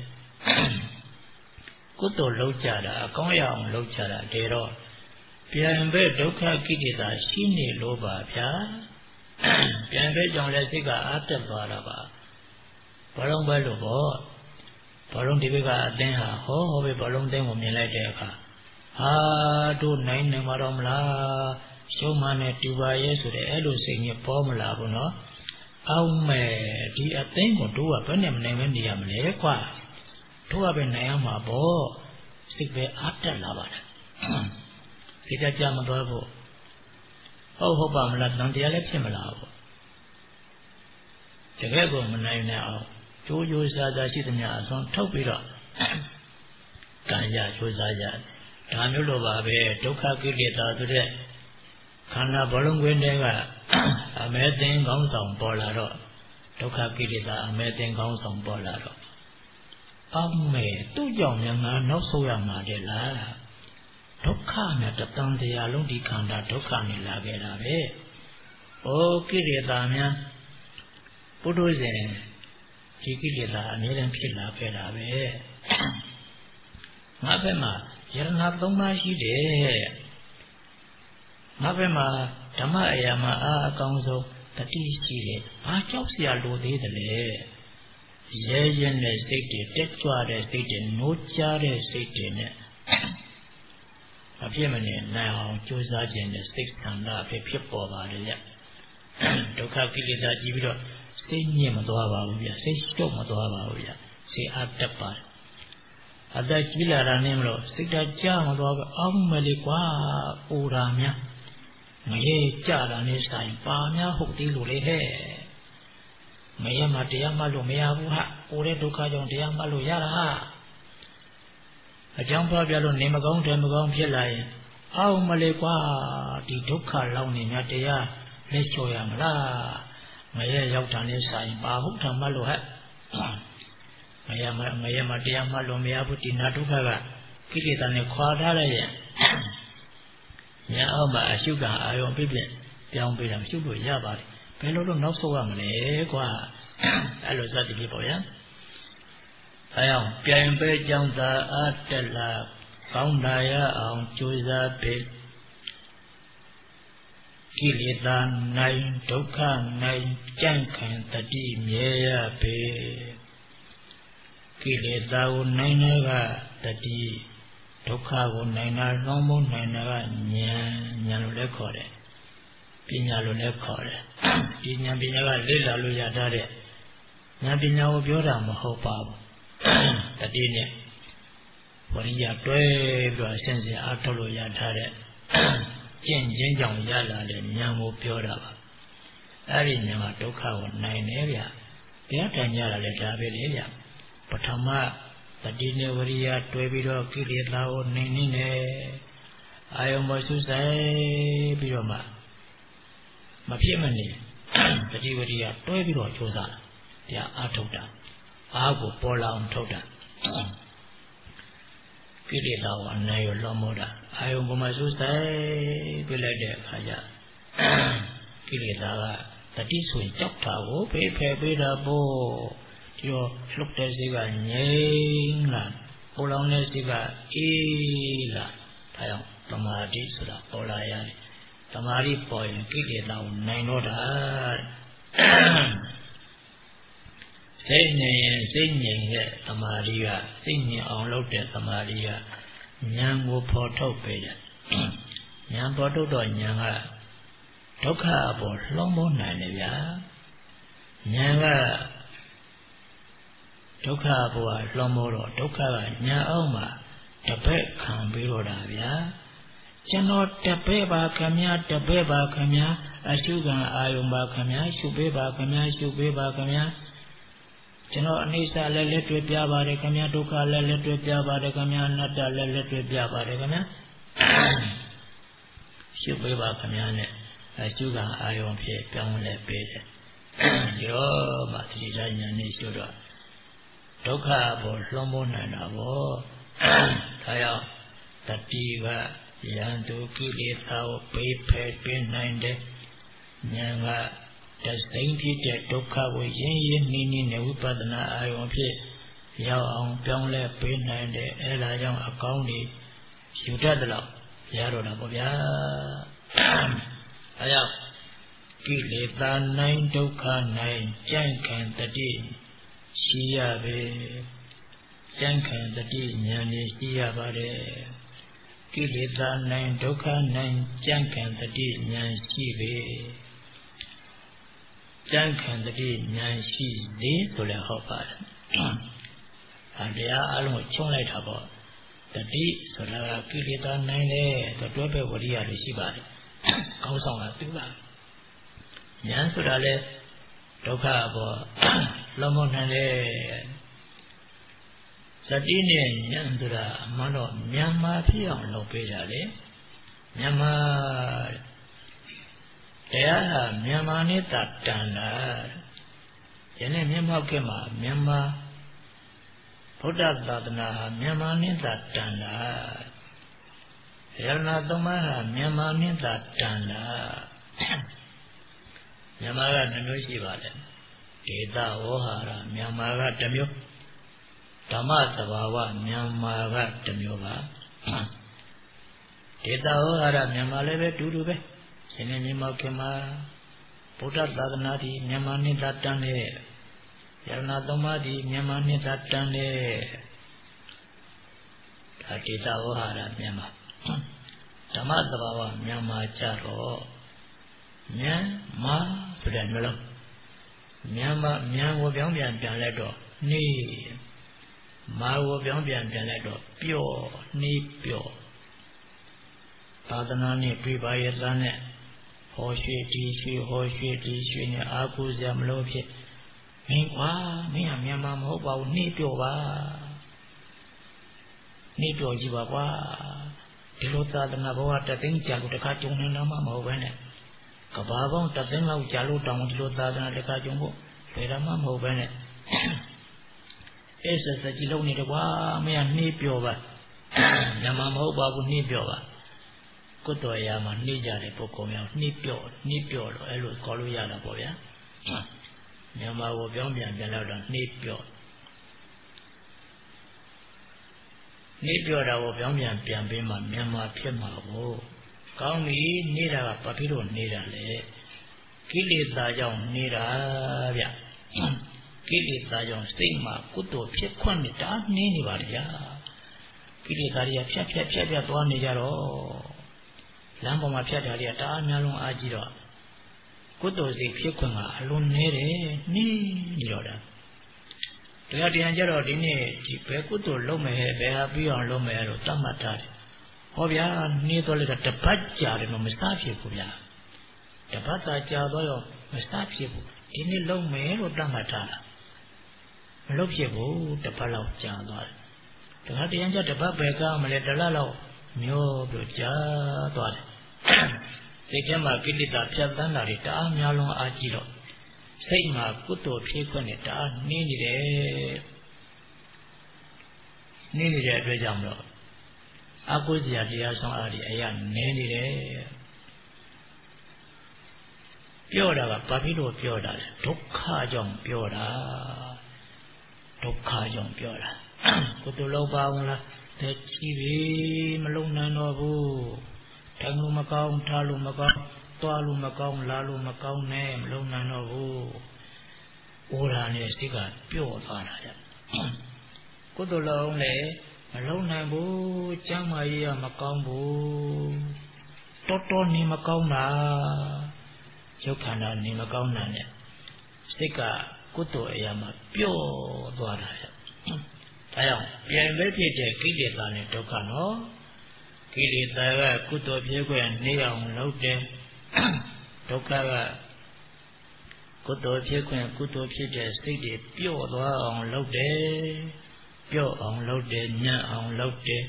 ကုသိုလ်လုပ်ကြတာအကောင်းရအောင်လုပ်ကြတာဒါတော့ပြန်ပဲဒုက္ခကိလေသာရှိနေလို့ပါဗျာပြန်ပဲကြောင့်လည်းစိတ်ကအာတက်သွားတာပါဘာလို့ပဲလို့ပေါ့ဘာလို့ဒီဘက်ကအသင်းဟာဟောဟောပဲဘာလို့အသင်းကိုမြင်လိုက်တဲ့အခါဟာတို့နိုင်နေမှာတော့မလားရှုံးမနဲ့တူပါရဲ့ဆိုတဲ့အဲ့လိုစိတ်ကြီးပေါ်မလာဘူးနော်အောင်မဲ့ဒီအသင်းကိုတို့ကဘယ်နဲ့မနိုင်မနေရမလဲကွာတို့ကပဲနိုင်ရမှာပေါ့စိတ်ပဲအာတက်လာပါတယ်စိတ်တကြမသွားဘူးဟုတ်ဟုတ်ပါမလားတန်တရားလည်းဖြစ်မလားဘူးတကယ်ကိုမနိုင်နိုင်အောင်ကြိုးကြိုးစားစားရှိသမျှအဆုံးထုတ်ပြီးတော့ကံရကြိုးစားကြဒါမျိုးလိုပါပဲဒုက္ခကိလေသာဆိုတဲ့ခန္ဓာဘလုံးခွင်းတွေကအမဲသိင်ကောင်းဆောင်ပေါ်လာတော့ဒုက္ခကိလေသာအမဲသိင်ကောင်းဆောင်ပေါ်လာတော့အောက်မဲသူ့ကြောင့်များငါနောက်ဆုတ်ရမှာတဲ့လားဒုက္ခနဲ့တတန်တရားလုံးဒီခန္ဓာဒုက္ခနဲ့လာခဲ့တာပဲ။အိုကိလေသာများပုထုဇဉ်ဒီကိလေသာအမြဲတမ်းဖြစ်လာခဲ့တာပဲ။ငါဘက်မှာယရဏသုံးပါးရှိတယ်။ငါဘက်မှာဓမ္မအရာမှာအာအကောင်းဆုံးတတိရှိတယ်။ဘာကြောက်စရာလိုသေးတယ်လဲ။ရဲရဲနဲ့စိတ်တွေတက်ကြွတဲ့စိတ်တွေနိုးကြားတဲ့စိတ်တွေနဲ့အပြည့်မနဲ့နိုင်အောင်ကြိုးစားခြင်းနဲ့စိတ်ဆန္ဒအဖြစ်ဖြစ်ပေါ်ပါတယ်ဗျဒုက္ခကိလေသာကြီးပြီးတော့စိတ်ညစ်မသွားပါဘူးဗျစိတ်ရှုပ်မသွားပါဘူးဗျစိတ်အားတက်ပါတယ်အသက်ကြီးလာတာနဲ့မလို့စိတ်ဓာတ်ကြမသွားဘူးအောင်းမလေးကွာပူတာများငရေကြတာနဲ့ဆိုင်ပါများဟုတ်သေးလို့လေဟဲ့မရမတရားမှလို့မရဘူးဟာပူတဲ့ဒုက္ခကြောင့်တရားမှလို့ရတာဟာအကြောင်းပြပြလို့နေမကောင်းတယ်မကောင်းဖြစ်လာရင်အောက်မလေးကွာဒီဒုက္ခလောက်နေများတရားလက်ချော်ရမလားမရရောက်တာနဲ့ဆိုင်ပါဟုတ်တယ်မှလို့ဟဲ့မရမမရမတရားမှလို့မရဘူးဒီနာဒုက္ခကကိလေသာနဲ့ခွာထားလိုက်ရင်ညာအောက်မှာအရှုကအာယုံပြည့်ပြည့်ပြောင်းပေးတာရှုလို့ရပါတယ်ဘယ်လိုလို့နောက်ဆုတ်ရမလဲကွာအဲ့လိုစသည်ဖြစ်ပေါ့ဗျာအဲအောင်ပြန်ပဲကြောင့်သာအတ္တလာကောင်းတာရအောင်ကြိုးစားပေကိလေသာနိုင်ဒုက္ခနိုင်ကြံ့ခံတတိမြဲရပေကိလေသာကိုနိုင်တဲ့ကတတိဒုက္ခကိုနိုင်တာလွန်မိုးနိုင်တာကဉာဏ်ဉာဏ်လို့လည်းခေါ်တယ်ပညာလို့လည်းခေါ်တယ်ဒီဉာဏ်ပညာကလေ့လာလို့ရတတ်တဲ့ဉာဏ်ပညာကိုပြောတာမဟုတ်ပါဘူးတတိနဲ့ဝရိယတွဲပြီးတော့ဆင်ဆင်အားထုတ်လို့ရထားတဲ့ကျင့်ခြင်းကြောင့်ရလာတဲ့ဉာဏ်ကိုပြောတာပါအဲ့ဒီဉာဏ်ကဒုက္ခကိုနိုင်တယ်ဗျတရားထိုင်ကြတာလည်းဒါပဲလေဗျပထမတတိနဲ့ဝရိယတွဲပြီးတော့ကိလေသာကိုနိုင်နေတယ်အာယုံပေါ်ဆုဆိုင်ပြီးတော့မှမဖြစ်မနေတတိဝရိယတွဲပြီးတော့ကြိုးစားတရားအားထုတ်တာအားကိုပေါ်လာအောင်ထုတ်တာကိလေသာကိုအနိုင်ရလွှမ်းမိုးတာအာယုံပေါ်မှာဆုဆိုင်ပြလိုက်တဲ့အခါကျကိလေသာကတတိဆိုရင်ကြောက်တာကိုဖေးဖယ်ပေးတာပေါ့ဒီတော့လှုပ်တဲ့စိတ်ကငြိမ်းလာပေါ်လောင်တဲ့စိတ်ကအေးလာဒါကြောင့်သမာဓိဆိုတာပေါ်လာရတယ်သမာဓိပေါ်ရင်ကိလေသာကိုနိုင်တော့တာစိတ်ငြိမ်ရင်စိတ်ငြိမ်တဲ့သမာဓိကစိတ်ငြိမ်အောင်လုပ်တဲ့သမာဓိကဉာဏ်ကိုဖော်ထုတ်ပေးတယ်ဉာဏ်ဖော်ထုတ်တော့ဉာဏ်ကဒုက္ခအပေါ်လွှမ်းမိုးနိုင်တယ်ဗျာဉာဏ်ကဒုက္ခအပေါ်လွှမ်းမိုးတော့ဒုက္ခကဉာဏ်အောင်မှာတပည့်ခံပြီးတော့တာဗျာကျွန်တော်တပည့်ပါခမည်းတပည့်ပါခမည်းအရှုခံအာယုံပါခမည်းရှုပေးပါခမည်းရှုပေးပါခမည်းကျွန်တော်အနိစ္စလည်းလက်တွေ့ပြပါတယ်ခမည်းဒုက္ခလည်းလက်တွေ့ပြပါတယ်ခမည်းအနတ္တလည်းလက်တွေ့ပြပါတယ်ခမည်းရှုပေးပါခမည်းနဲ့အရှုခံအာယုံဖြစ်ပြောင်းလဲပေးတယ်ဒီတော့မှသတိဉာဏ်နဲ့ရှုတော့ဒုက္ခပေါ်လွှမ်းမိုးနိုင်တာပေါ့ဒါကြောင့်တတိကယံတုကိလေသာကိုပေးဖယ်ပေးနိုင်တဲ့ဉာဏ်ကတစိမ့်ဖြစ်တဲ့ဒုက္ခကိုရင်းရင်းနှီးနှီးနဲ့ဝိပဿနာအာရုံဖြင့်ရောက်အောင်ပြောင်းလဲပေးနိုင်တဲ့အဲဒါကြောင့်အကောင်းကြီးယူတတ်တယ်လို့ရတော့တာပေါ့ဗျာအဲကြောင့်ကိလေသာနိုင်ဒုက္ခနိုင်ကြံ့ခံတတိရှိရပဲကြံ့ခံတတိဉာဏ်နဲ့ရှိရပါတယ်ကိလေသာနိုင်ဒုက္ခနိုင်ကြံ့ခံတတိဉာဏ်ရှိပဲကြံ့ခံတတိဉာဏ်ရှိလေဆိုလည်းဟုတ်ပါတယ်အဲတရားအလုံးကိုချုံလိုက်တာပေါ့တတိဆိုတာကကိလေသာနိုင်တယ်တွဲပဲဝရိယတွေရှိပါတယ်ကောင်းဆောင်တာသူပါဉာဏ်ဆိုတာလေဒုက္ခပေါ့လွန်မနိုင်တယ်စတိနဲ့ဉာဏ်ဆိုတာအမှန်တော့မြန်မာဖြစ်အောင်လုပ်ပေးကြလေမြန်မာတရားဟာမြန်မာနဲ့တန်တာယနေ့မြတ်မောက်ကမှာမြန်မာဗုဒ္ဓသာသနာဟာမြန်မာနဲ့တန်တာရဏသုံးပါးဟာမြန်မာနဲ့တန်တာမြန်မာကနှမျိုးရှိပါတယ်ဒေသဝေါဟာရမြန်မာကတစ်မျိုးဓမ္မသဘာဝမြန်မာကတစ်မျိုးပါဒေသဝေါဟာရမြန်မာလည်းပဲတူတူပဲရှင်နေမြတ်မောက်ခင်မှာဗုဒ္ဓသာသနာတည်မြန်မာနှစ်သာတန်းတဲ့ယရဏသုံးပါးတည်မြန်မာနှစ်သာတန်းတဲ့ဒါဒေသဝေါဟာရမြန်မာဓမ္မသဘာဝမြန်မာကြတော့မြန်မာဆိုတဲ့မျိုးလုံးမြန်မာမြန်ကိုပြောင်းပြန်ပြန်လိုက်တော့နေမာကိုပြောင်းပြန်ပြန်လိုက်တော့ပျော့နေပျော့သာသနာနဲ့ပြပါရဲ့သားနဲ့ဟောရွှေဒီရွှေဟောရွှေဒီရွှေနဲ့အာကိုစရာမလို့ဖြစ်မင်းကွာမင်းကမြန်မာမဟုတ်ပါဘူးနှိပျော့ပါနှိပျော့ကြည့်ပါကွာဒီလိုသာသနာဘဝတသိန်းကြာလို့တခါကြုံနေတာမှမဟုတ်ပဲနဲ့ကဘာပေါင်းတသိန်းလောက်ကြာလို့တောင်းဒီလိုသာသနာတခါကြုံဖို့ဘယ်တော့မှမဟုတ်ပဲနဲ့အဲ့ဆက်စကြည့်လုံးနေတယ်ကွာမင်းကနှိပျော့ပါမြန်မာမဟုတ်ပါဘူးနှိပျော့ပါကုတ္တရာမှာနှိကြတဲ့ပုဂ္ဂိုလ်များနှိပျော့နှိပျော့တော့အဲ့လိုခေါ်လို့ရတာပေါ့ဗျာမြန်မာကိုပြောင်းပြန်ပြန်တော့နှိပျော့နှိပျော့တာကိုပြောင်းပြန်ပြန်ပြီးမှမြန်မာဖြစ်မှာကိုကောင်းပြီနေတာကဘာဖြစ်လို့နေတာလဲကိလေသာကြောင့်နေတာဗျကိလေသာကြောင့်စိတ်မှာကုသိုလ်ဖြစ်ခွင့်နေတာနှင်းနေပါလေဗျာကိလေသာတွေကဖြတ်ဖြတ်ဖြတ်ဖြတ်သွားနေကြတော့လမ်းပေါ်မှာဖြတ်တာတွေကတအားများလုံးအားကြီးတော့ကုသိုလ်စိတ်ဖြစ်ခွင့်ကအလွန်နည်းတယ်နှင်းနေတော့တာတရားတရားကြတော့ဒီနေ့ဒီဘယ်ကုသိုလ်လုပ်မယ်ဟဲ့ဘယ်ဟာပြီးအောင်လုပ်မယ်လို့သတ်မှတ်ထားတယ်ဟောဗျာနှင်းသွားလိုက်တော့တပတ်ကြာတယ်မစားဖြစ်ဘူးဗျာတပတ်သာကြာတော့ရောမစားဖြစ်ဘူးဒီနေ့လုပ်မယ်လို့သတ်မှတ်ထားတာမလုပ်ဖြစ်ဘူးတပတ်လောက်ကြာသွားတယ်တရားတရားကြတပတ်ပဲကားမလဲတလလောက်မျိုးပြကြားသွားတယ်စိတ်ထဲမှာကိလေသာဖြတ်သန်းတာတွေတအားများလုံးအားကြီးတော့စိတ်မှာကုသိုလ်ဖြစ်ခွင့်နဲ့တအားနှင်းနေတယ်နှင်းနေတဲ့အတွက်ကြောင့်တော့အကုသိုလ်တရားဆောင်အားတွေအရာနည်းနေတယ်ပြောတာကဘာဖြစ်လို့ပြောတာလဲဒုက္ခကြောင့်ပြောတာဒုက္ခကြောင့်ပြောတာကုသိုလ်လောက်ပါအောင်လားတဲ့ချီပြီမလုံနိုင်တော့ဘူးထိုင်လို့မကောင်းထားလို့မကောင်းသွားလို့မကောင်းလာလို့မကောင်းနဲ့မလုံနိုင်တော့ဘူးဩရာနဲ့စိတ်ကပျော့သွားတာကြကုသိုလ်လုံးလည်းမလုံနိုင်ဘူးကျမ်းမာရေးကမကောင်းဘူးတော်တော်နေမကောင်းတာရုပ်ခန္ဓာနေမကောင်းတာနဲ့စိတ်ကကုသိုလ်အရာမှာပျော့သွားတာကြဒါကြောင့်ပြန်ပဲဖြစ်တဲ့ကိလေသာနဲ့ဒုက္ခနော်ကိလေသာကကုသိုလ်ဖြစ်ခွင့်နေအောင်လုပ်တယ်ဒုက္ခကကုသိုလ်ဖြစ်ခွင့်ကုသိုလ်ဖြစ်တဲ့စိတ်တွေပျော့သွားအောင်လုပ်တယ်ပျော့အောင်လုပ်တယ်ညံ့အောင်လုပ်တယ်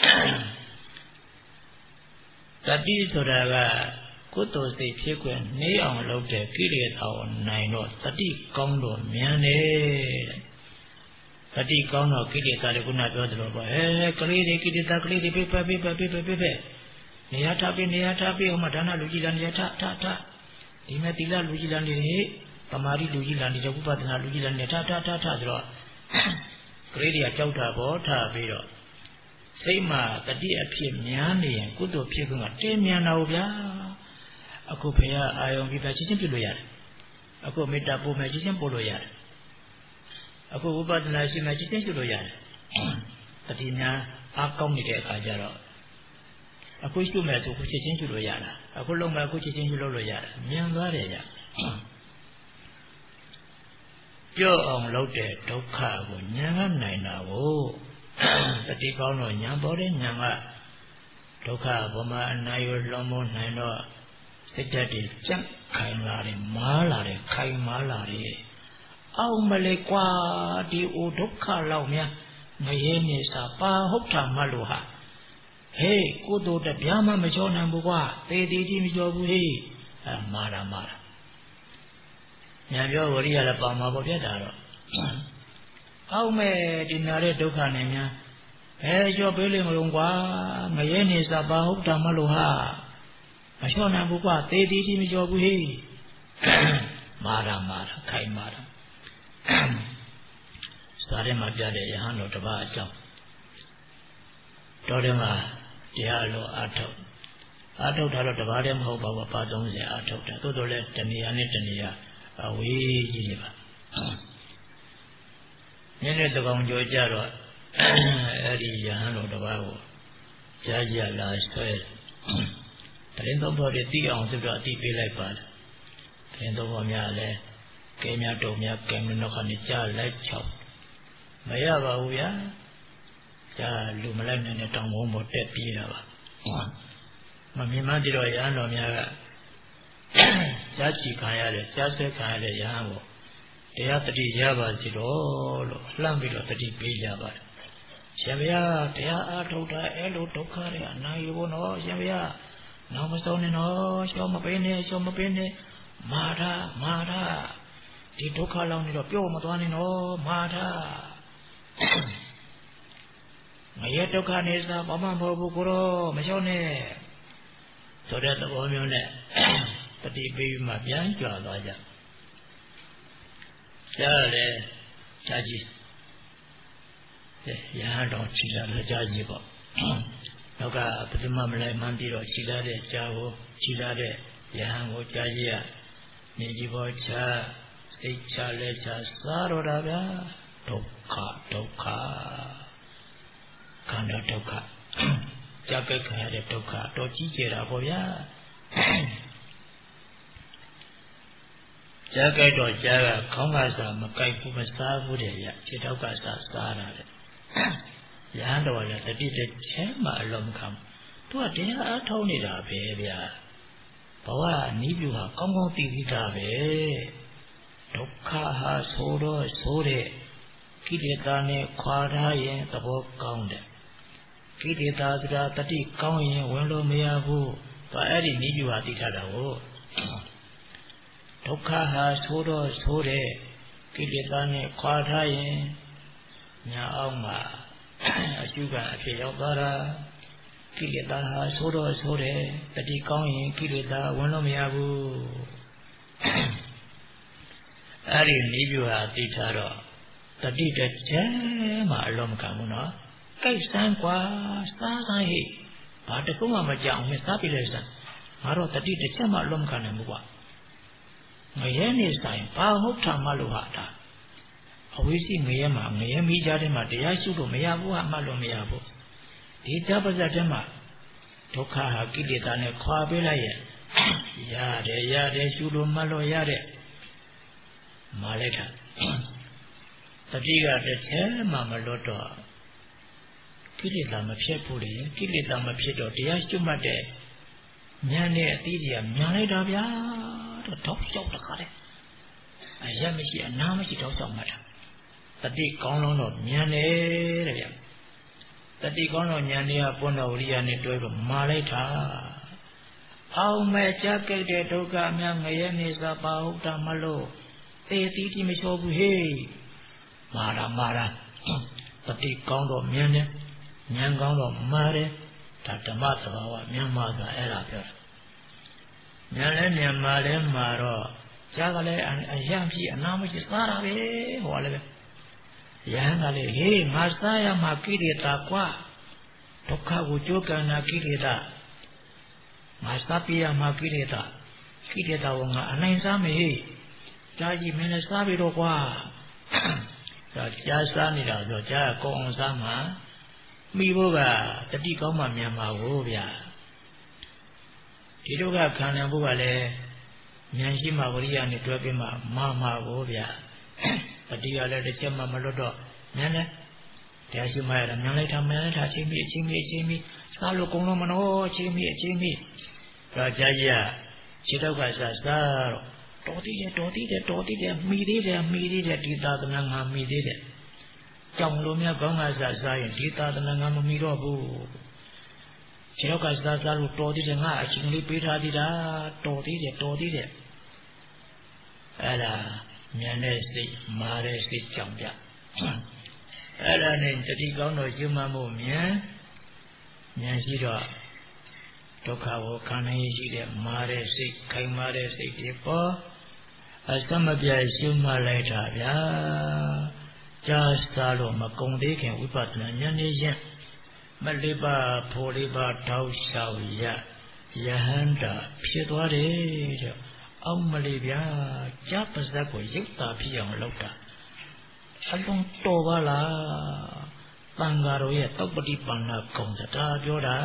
တတိဆိုတာကကုသိုလ်စိတ်ဖြစ်ခွင့်နေအောင်လုပ်တဲ့ကိလေသာကိုနိုင်တော့တတိကောင်းတော့မြန်တယ်တတိကောင်းတော့ကိလေသာတွေခုနပြောသလိုပေါ့အဲကလေးတွေကိလေသာကလေးတွေပြပြပြပြပြပြနေရာထားပြီးနေရာထားပြီးဟိုမှာဒါနလူကြီးလာနေရာထားထားထားဒီမဲ့သီလလူကြီးလာနေတယ်သမာဓိလူကြီးလာနေတယ်ဥပဒနာလူကြီးလာနေထားထားထားထားဆိုတော့ကလေးတွေကကြောက်တာပေါ့ထားပြီးတော့စိတ်မှာတတိအဖြစ်များနေရင်ကုသိုလ်ဖြစ်ခွင့်ကတင်းမြန်တာဟုတ်ဗျာအခုဖေရအာယုံပြပြချင်းချင်းပြလို့ရတယ်အခုမေတ္တာပို့မယ်ချင်းချင်းပို့လို့ရတယ်အခုဥပဒနာရှိမှချင်းချင်းပြုလို့ရတယ်တတိများအားကောင်းနေတဲ့အခါကျတော့အခုရှုမယ်ဆိုခုချင်းချင်းပြုလို့ရတာအခုလုံးမယ်အခုချင်းချင်းပြုလို့လို့ရတယ်မြန်သွားတယ်ကြပြောအောင်လုပ်တဲ့ဒုက္ခကိုဉာဏ်ကနိုင်တာကိုတတိကောင်းတော့ဉာဏ်ပေါ်တဲ့ဉာဏ်ကဒုက္ခဘဝမှာအနာရောလွန်မိုးနိုင်တော့စိတ်ဓာတ်တွေကြက်ခိုင်လာတယ်မားလာတယ်ခိုင်မားလာတယ်အောင်မလေးကွာဒီအိုဒုက္ခလောက်များငရဲနေစာပါဟုတ်တာမှလို့ဟာဟေးကိုတို့တပြားမှမကျော်နိုင်ဘူးကွာသေသေးကြီးမကျော်ဘူးဟေးအဲမာတာမာတာညာပြောဝရိယလည်းပါမှာပေါ့ပြတ်တာတော့အောင်မဲ့ဒီနာတဲ့ဒုက္ခနဲ့များဘယ်ကျော်ပေးလိမ့်မလို့ကွာငရဲနေစာပါဟုတ်တာမှလို့ဟာမကျော်နိုင်ဘူးကွာသေသေးကြီးမကျော်ဘူးဟေးမာတာမာတာခိုင်မာတာစာထဲမှာပြတဲ့ယဟန်တော်တစ်ပါးအကြောင်းတော်တယ်မှာတရားလိုအာထုတ်အာထုတ်တာတော့တစ်ပါးတည်းမဟုတ်ပါဘူးပါသုံးဆယ်အာထုတ်တာသို့တော်လည်းတဏှာနဲ့တဏှာအဝေးကြီးနေပါညနေတကောင်ကြောကြတော့အဲ့ဒီယဟန်တော်တစ်ပါးကိုကြားကြလာဆွဲတရင်သုံးဖို့တည်အောင်ဆိုတော့အတိပေးလိုက်ပါလားတရင်သုံးဖို့များလည်းကဲများတုံများကဲမနှုတ်ခနဲ့ကြားလိုက်ချောက်မရပါဘူးဗျာကြားလူမလိုက်နဲ့တောင်ဘုံပေါ်တက်ပြေးတာပါမမြင်မှကြည့်တော့ရဟန်းတော်များကကြားချီခံရတယ်ကြားဆွဲခံရတဲ့ရဟန်းကိုတရားတတိရပါစီတော့လို့လှမ်းပြီးတော့တတိပေးကြပါတယ်ရှင်ဗျာတရားအားထုတ်တာအဲ့လိုဒုက္ခတွေအနာယူဖို့နော်ရှင်ဗျာနောက်မဆုံးနဲ့နော်ရှောမပေးနဲ့ရှောမပေးနဲ့မာရမာရဒီဒုက္ခလောင်းနေတော့ပြောမသွားနဲ့နော်မာထငရဲဒုက္ခနေစားဘာမှမဟုတ်ဘူးကိုရောမလျှော့နဲ့ဆိုတဲ့သဘောမျိုးနဲ့တတိပေးပြီးမှပြန်ကြွသွားကြကြားလေကြားကြည့်ရဟန်းတော်ခြိလာလည်းကြားကြည့်ပေါ့နောက်ကပထမမလိုက်မှန်းပြီးတော့ခြိလာတဲ့ကြားကိုခြိလာတဲ့ရဟန်းကိုကြားကြည့်ရနေကြည့်ပေါ်ချစိတ်ချလဲချစားတော့တာဗျာဒုက္ခဒုက္ခခန္ဓာဒုက္ခကြာကြခရတဲ့ဒုက္ခတော့ကြီးကျယ်တာပေါ့ဗျာကြာကြတော့ကြာကခေါင်းကစားမကြိုက်ဘူးမစားဘူးတဲ့ဗျခြေထောက်ကစားစားတာတဲ့ရဟန်းတော်လည်းတတိတစ်ချဲမှအလုံးခံသူကတရားအားထုတ်နေတာပဲဗျာဘဝနီးပြူဟာကောင်းကောင်းသိပြီးသားပဲဒုက္ခဟာဆိုတော့ဆိုတဲ့ကိလေသာနဲ့ခွာထားရင်သဘောကောင်းတယ်ကိလေသာဆိုတာတတိကောင်းရင်ဝင်လို့မရဘူးဒါအဲ့ဒီနိဗ္ဗာန်သိထားတာကိုဒုက္ခဟာဆိုးတော့ဆိုးတယ်ကိလေသာနဲ့ခွာထားရင်ညာအောင်မှာအရှုခံအဖြစ်ရောက်သွားတာကိလေသာဟာဆိုးတော့ဆိုးတယ်တတိကောင်းရင်ကိလေသာဝင်လို့မရဘူးအဲ့ဒီနိဗ္ဗာန်သိထားတော့တတိတစ်ချက်မှအလုံးမခံဘူးနော်ကိစ္စံကွာစားစားဟိဘာတခုမှမကြောက်ဘူးစားပြလိုက်စမ်းငါတော့တတိတစ်ချက်မှအလုံးမခံနိုင်ဘူးကွာငရဲနေဆိုင်ဘာဟုတ်တာမှလို့ဟာတာအဝိစီငရဲမှာငရဲမိကြတဲ့မှာတရားရှုလို့မရဘူးဟာမှလို့မရဘူးဒီတပ္ပဇတ်တဲ့မှာဒုက္ခဟာကိလေသာနဲ့ခွာပေးလိုက်ရဲ့ရတယ်ရတယ်ရှုလို့မှလို့ရတယ်မာလိုက်တာတတိကတစ်ချက်မှမလွတ်တော့ကိလေသာမဖြစ်ဘူးလေကိလေသာမဖြစ်တော့တရားရှုမှတ်တဲ့ဉာဏ်နဲ့အသိဉာဏ်မြန်လိုက်တာဗျာတော့တောက်လျှောက်တခါလေအရမရှိအနာမရှိတောက်လျှောက်မှတ်တာတတိကောင်းလုံးတော့ဉာဏ်နဲ့တဲ့ဗျာတတိကောင်းတော့ဉာဏ်နဲ့ပုဏ္ဏဝရိယနဲ့တွဲပြီးမာလိုက်တာအောင်မဲ့ကြက်ကြိတ်တဲ့ဒုက္ခအများငရဲနေစာပါဟုတ်တာမလို့သေတိတိမလျှော်ဘူးဟေးမာရာမာရာတတိကောင်းတော့ဉာဏ်နဲ့ဉာဏ်ကောင်းတော့မာတယ်ဒါဓမ္မသဘာဝဉာဏ်မာတာအဲ့ဒါပြောတာဉာဏ်လဲဉာဏ်မာလဲမာတော့ကြားကလည်းအယံဖြစ်အနာမရှိစားတာပဲဟောလည်းပဲယဟန်ကလည်းဟေးငါစားရမှာကိလေသာကွာဒုက္ခကိုကြိုးကန်တာကိလေသာငါစားပြရမှာကိလေသာကိလေသာကိုငါအနိုင်စားမေးကြားကြည့်မင်းလည်းစားပြီတော့ကွာဒါကြားစားနေတာဆိုကြားကောင်းအောင်စားမှာမိဖို့ကတတိကောင်းမှမြန်ပါဘူးဗျာဒီဒုက္ခခံနိုင်ဖို့ကလည်းဉာဏ်ရှိမှဝရိယနဲ့တွဲပြီးမှမာမှာကိုဗျာတတိကလည်းတစ်ချက်မှမလွတ်တော့ဉာဏ်နဲ့တရားရှိမှရတာဉာဏ်လိုက်ထားမှန်းထားချင်းမိအချင်းမိအချင်းမိစားလို့ကုန်လို့မနောအချင်းမိအချင်းမိဒါကြာကြီးကခြေတော့ကစားစားတော့တော်သေးတယ်တော်သေးတယ်တော်သေးတယ်မိသေးတယ်မိသေးတယ်ဒီသာသနာငါမိသေးတယ်ကြောင်လိုများကောင်းကစားစားရင်ဒီသာသနာငါမမိတော့ဘူးခြေတော့ကစားစားလို့တော်သေးတယ်ငါအချင်းလေးပေးထားသေးတာတော်သေးတယ်တော်သေးတယ်အဲ့ဒါဉာဏ်နဲ့စိတ်မာတဲ့စိတ်ကြောင့်ပြအဲ့ဒါနဲ့တတိကောင်းတော့ရှုမှတ်မှုဉာဏ်ဉာဏ်ရှိတော့ဒုက္ခကိုခံနိုင်ရှိတဲ့မာတဲ့စိတ်ခိုင်မာတဲ့စိတ်တွေပေါ်အစမပြတ်ရှုမှတ်လိုက်တာဗျာကြားစားလို့မကုံသေးခင်ဝိပဿနာဉာဏ်နဲ့ရင်မလေးပါဖို့လေးပါတောက်လျှောက်ရယဟန္တာဖြစ်သွားတယ်တဲ့အောင်မလေးဗျာကြားပါဇက်ကိုရုပ်တာဖြစ်အောင်လုပ်တာအလုံးတော်ပါလားတန်ဃာတော်ရဲ့တောပ္ပတိပန္နကုံစတာပြောတာ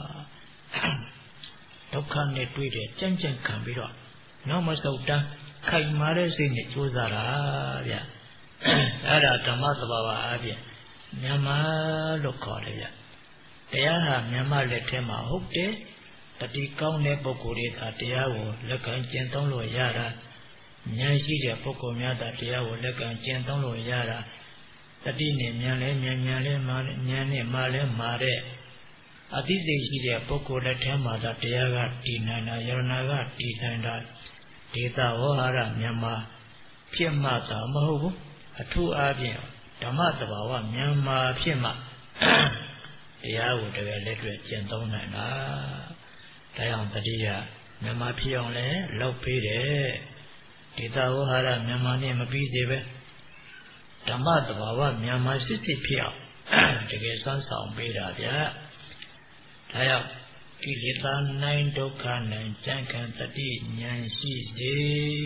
ဒုက္ခနဲ့တွေ့တယ်ကြံ့ကြံ့ခံပြီးတော့နောက်မဆုတ်တန်းခိုင်မာတဲ့စိတ်နဲ့ကြိုးစားတာဗျအဲ့ဒါဓမ္မသဘာဝအပြင်မြန်မာလို့ခေါ်တယ်ဗျတရားဟာမြန်မာလက်ထဲမှာဟုတ်တယ်တတိကောင်းတဲ့ပုဂ္ဂိုလ်တွေကတရားကိုလက်ခံကျင့်သုံးလို့ရတာဉာဏ်ရှိတဲ့ပုဂ္ဂိုလ်များသာတရားကိုလက်ခံကျင့်သုံးလို့ရတာတတိနဲ့ဉာဏ်လဲဉာဏ်ဉာဏ်လဲမာဉာဏ်နဲ့မာလဲမာတဲ့အသိစိတ်ရှိတဲ့ပုဂ္ဂိုလ်လက်ထဲမှာသာတရားကတည်နိုင်တာယရနာကတည်နိုင်တာဒေတာဝဟာရမြန်မာဖြစ်မှသာမဟုတ်ဘူးအထူးအားဖြင့်ဓမ္မသဘာဝမြန်မာဖြစ်မှတရားကိုတကယ်လက်တွေ့ကျင့်သုံးနိုင်တာဒါကြောင့်တတိယမြန်မာဖြစ်အောင်လဲလုပ်ပေးတယ်ဒေတာဝဟာရမြန်မာနဲ့မပြီးစေပဲဓမ္မသဘာဝမြန်မာစစ်စစ်ဖြစ်အောင်တကယ်စမ်းဆောင်ပေးတာဗျာဒါကြောင့်ကိလေသာနိုင်ဒုက္ခနိုင်ကြံ့ခံတတိဉာဏ်ရှိစေ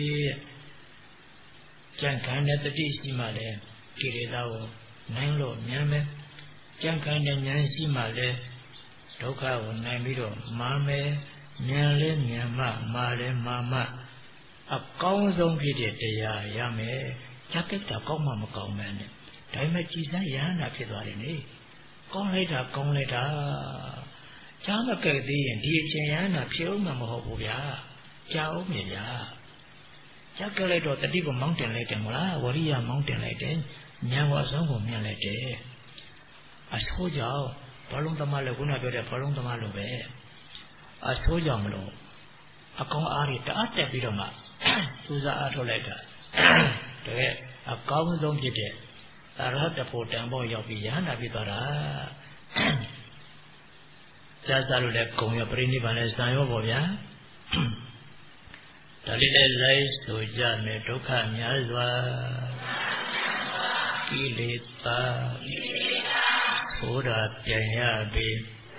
ကြံ့ခံတဲ့တတိရှိမှလည်းကိလေသာကိုနိုင်လို့ဉာဏ်ပဲကြံ့ခံတဲ့ဉာဏ်ရှိမှလည်းဒုက္ခကိုနိုင်ပြီးတော့မာမယ်ဉာဏ်လည်းဉာဏ်မှမာလည်းမာမှအကောင်းဆုံးဖြစ်တဲ့တရားရမယ်ကြက်တာကောင်းမှမကောင်းမယ်နဲ့ဒါပေမဲ့ကြည်စမ်းရဟန္တာဖြစ်သွားတယ်လေကောင်းလိုက်တာကောင်းလိုက်တာကြားမကဲ့သေးရင်ဒီအချိန်ရဟန္တာဖြစ်ဦးမှာမဟုတ်ဘူးဗျာကြားဦးမြေဗျာကြားကြလိုက်တော့တတိကမောင်းတင်လိုက်တယ်မလားဝရိယမောင်းတင်လိုက်တယ်ဉာဏ်ဝါဆုံးကိုမြင်လိုက်တယ်အဆိုးကြောင့်ဘာလုံးသမားလဲခုနပြောတဲ့ဘာလုံးသမားလိုပဲအဆိုးကြောင့်မလို့အကောင်းအားတွေတအားတက်ပြီးတော့မှစူးစမ်းအားထုတ်လိုက်တာတကယ်အကောင်းဆုံးဖြစ်တဲ့အရဟတဖို့တန်ဖို့ရောက်ပြီးယဟနာဖြစ်သွားတာကြာစားလို့လည်းဂုံရပြိနိဗ္ဗာန်လည်းစံရောပေါ့ဗျာဒါလေးလည်းလိုက်ဆိုကြမယ်ဒုက္ခများစွာကိလေသာဆိုတာပြန်ရပြီ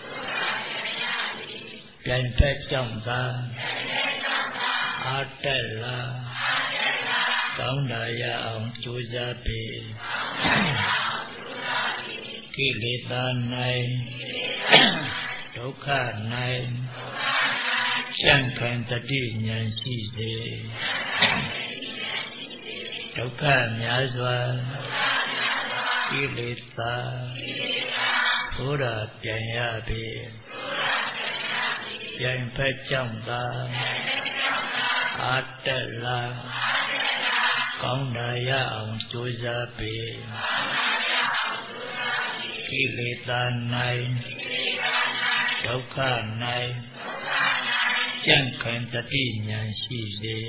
ပြန်တက်ကြောင့်သာအာတက်လာကောင်းတာရအောင်ကြိုးစားပြီကိလေသာ၌ဒုက္ခ၌ရှံခံတတိဉာဏ်ရှိစေဒုက္ခများစွာကိလေသာဆိုတာပြန်ရပြီပြန်ဖက်ကြောင့်သာအာတက်လာကောင်းတာရအောင်ကြိုးစားပြီကိလေသာ၌ဒုက္ခ၌ကြံ့ခံတတိဉာဏ်ရှိစေ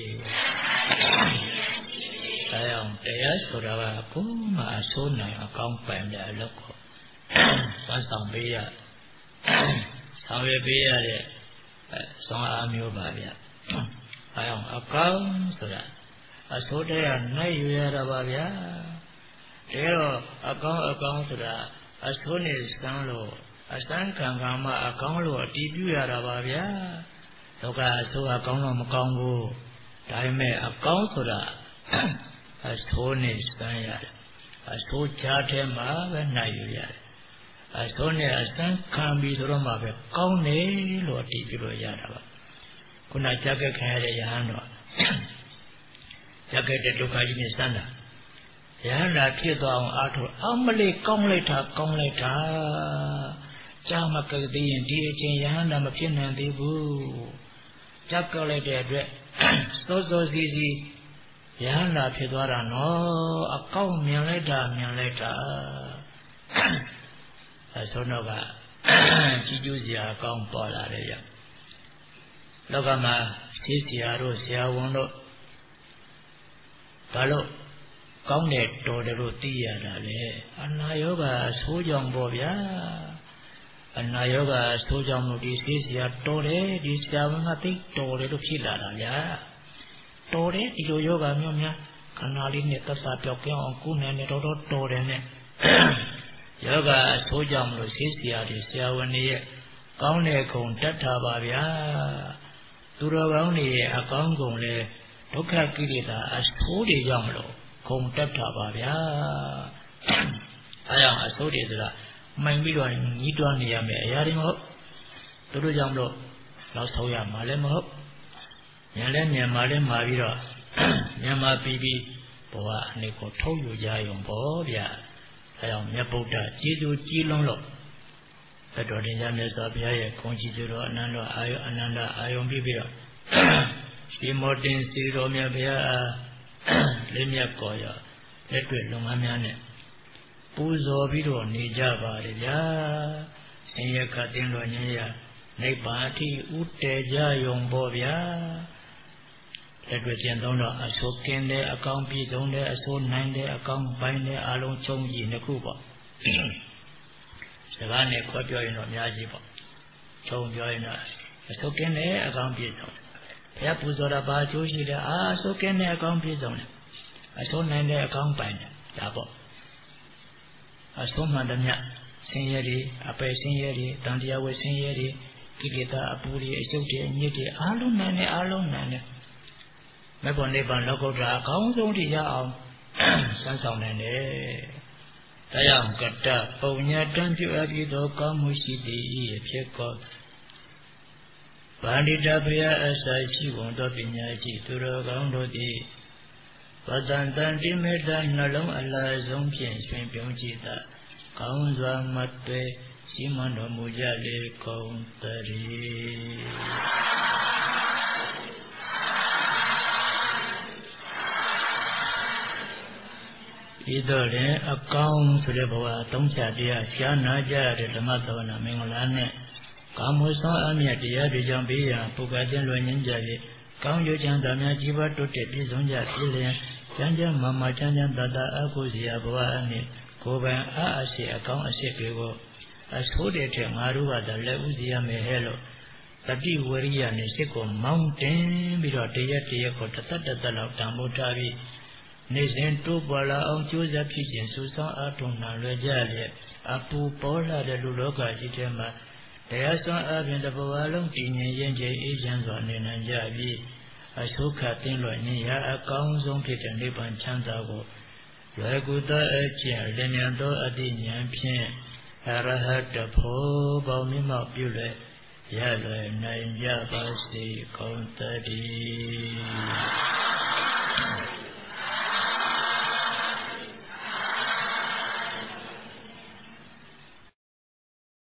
ဒါကြောင့်တရားဆိုတာကကိုယ်မှအဆိုးနိုင်အကောင်းပိုင်တဲ့အလုပ်ကိုစွမ်းဆောင်ပေးရဆောင်ရွက်ပေးရတဲ့ဆွမ်းအားမျိုးပါဗျအဲအောင်အကောင်းဆိုတာအဆိုးတရားနိုင်ယူရတာပါဗျာဒါတော့အကောင်းအကောင်းဆိုတာအဆိုးနဲ့စမ်းလို့အစမ်းခံကမှအကောင်းလို့အတီးပြရတာပါဗျာလောကအဆိုးအကောင်းတော့မကောင်းဘူးဒါပေမဲ့အကောင်းဆိုတာအဆိုးနဲ့စမ်းရတယ်အဆိုးချားထဲမှာပဲနိုင်ယူရတယ်အဆိုးနဲ့အစမ်းခံပြီးဆိုတော့မှပဲကောင်းတယ်လို့အတီးပြလို့ရတာပါခုနကြက်ကခံရတဲ့ယဟန်တော့ကြက်ကတဲ့ဒုက္ခကြီးနဲ့စမ်းတာယဟန်တာဖြစ်သွားအောင်အားထုတ်အမလေးကောင်းလိုက်တာကောင်းလိုက်တာကြာမကသေးရင်ဒီအချိန်ယဟန်တာမဖြစ်နိုင်သေးဘူးကြက်ကလိုက်တဲ့အတွက်စောစောစီစီယဟန်တာဖြစ်သွားတာနော်အကောက်မြင်လိုက်တာမြင်လိုက်တာအဆုံးတော့ကကြီးကျူးစရာအကောင်းပေါ်လာတယ်ဗျလောကမှာသိစရာတို့ဆရာဝန်တို့ဘာလို့ကောင်းတဲ့တော်တယ်လို့သိရတာလေအနာယောဂဆိုးကြောင့်ပေါ့ဗျာအနာယောဂဆိုးကြောင့်လို့ဒီသိစရာတော်တယ်ဒီဆရာဝန်ကသိတော်တယ်လို့ဖြစ်လာတာဗျာတော်တယ်ဒီလိုယောဂမျိုးများခန္ဓာလေးနဲ့သက်သာပြောက်ကင်းအောင်ကုနိုင်တယ်တော်တော်တော်တယ်နဲ့ယောဂအဆိုးကြောင့်လို့သိစရာဒီဆရာဝန်တွေရဲ့ကောင်းတဲ့ခုံတတ်တာပါဗျာသူတော်ကောင်းတွေရဲ့အကောင်းကုန်လဲဒုက္ခကိလေသာအဆိုးတွေကြောင့်မလို့ခုံတက်တာပါဗျာအဲကြောင့်အဆိုးတွေဆိုတာမှန်ပြီးတော့ညီးတွားနေရမယ်အရာတွေမဟုတ်သူတို့ကြောင့်မလို့နောက်ဆုံးရမှာလည်းမဟုတ်ဉာဏ်လည်းဉာဏ်မှာလည်းမှာပြီးတော့ဉာဏ်မှာပြီးပြီးဘဝအနေကိုထုတ်ယူကြရုံပေါ့ဗျာအဲကြောင့်မြတ်ဗုဒ္ဓကျေးဇူးကြီးလုံးလို့ဘယ်တော်တင်ကြမြတ်စွာဘုရားရဲ့ဂုဏ်ကြီးကျိုးတော်အနန္တအာယုအနန္တအာယုပြီးပြီးတော့ဒီမောတင်စီတော်မြတ်ဘုရားအားလေးမြတ်ကောရလက်တွေ့လုံငန်းများနဲ့ပူဇော်ပြီးတော့နေကြပါလေဗျာဆင်းရဲခတ်တင်တော်ညင်ရနိဗ္ဗာန်အထိဥတည်ကြရုံပေါ့ဗျာလက်တွေ့ကျင့်သုံးတော့အဆိုးကင်းတဲ့အကောင်းပြည့်စုံတဲ့အဆိုးနိုင်တဲ့အကောင်းပိုင်းတဲ့အလုံးချုံကြီးနှစ်ခုပေါ့စကားနဲ့ခေါ်ပြောရင်တော့အများကြီးပေါ့ချုံပြောရင်တော့အဆိုးကင်းတဲ့အကောင်းပြည့်စုံဘုရားပူဇော်တာဘာအကျိုးရှိလဲအာအဆိုးကင်းတဲ့အကောင်းပြည့်စုံတယ်အဆိုးနိုင်တဲ့အကောင်းပိုင်းတယ်ဒါပေါ့အဆိုးမှန်သမျှဆင်းရဲတွေအပယ်ဆင်းရဲတွေတန်တရားဝဲဆင်းရဲတွေကိလေသာအပူတွေအရှုပ်တွေအညစ်တွေအားလုံးနိုင်တယ်အားလုံးနိုင်တယ်မေဖို့နိဗ္ဗာန်လောကုတ္တရာအကောင်းဆုံးတည်ရအောင်စမ်းဆောင်နိုင်တယ်ဒါကြောင့်ကတ္တပုံညာတံပြုအပ်ပြီးသောကောင်းမှုရှိသည်ဖြစ်ကောဗန္ဓိတဘုရားအစာရှိဝန်သောပညာရှိသူတော်ကောင်းတို့သည်ဝတ္တန်တန်တိမေတ္တာနှလုံးအလားဆုံးဖြင့်ရှင်ပြုံးကြည်သာကောင်းစွာမတ်တွေရှိမှန်တော်မူကြလေကုန်သတည်းဤသို့တွင်အကောင်းဆိုတဲ့ဘဝအသုံးချတရားရှားနာကြရတဲ့ဓမ္မသဝနာမင်္ဂလာနဲ့ကာမဝဆောအမြတ်တရားတွေကြောင့်ဘေးရန်ပုဂ္ဂိုလ်ချင်းလွယ်ငင်းကြ၍ကောင်းကျိုးချမ်းသာများကြီးပွားတိုးတက်ပြည့်စုံကြပြည်လျင်ကျမ်းကျမ်းမာမာချမ်းချမ်းသာသာအကုစရာဘဝအနှင့်ကိုယ်ပိုင်အားအရှိအကောင်းအရှိတွေကိုအဆိုးတဲ့ထက်ငါတို့ကသာလက်ဦးစီရမယ်ဟဲ့လို့တတိဝရိယနဲ့စိတ်ကိုမောင်းတင်ပြီးတော့တရက်တရက်ကိုတစ်သက်တစ်သက်လောက်တန်ဖိုးထားပြီးနေစဉ်တိုးပေါ်လာအောင်ကြိုးစားဖြစ်ခြင်းစူးစောင်းအားထုတ်နှံလွယ်ကြလျက်အပူပေါ်လာတဲ့လူလောကကြီးထဲမှာတရားစွမ်းအားဖြင့်တစ်ဘဝလုံးတည်ငြိမ်ရင်ကျအေးချမ်းစွာနေနိုင်ကြပြီးအဆုခတ်သိမ့်လွှတ်ခြင်းရာအကောင်းဆုံးဖြစ်တဲ့နိဗ္ဗာန်ချမ်းသာကိုလွယ်ကူသောအကျင့်လျင်သောအတိဉာဏ်ဖြင့်အရဟတဖို့ပေါင်းမြတ်မောက်ပြုလွယ်ရလွယ်နိုင်ကြပါစေကုန်သတည်း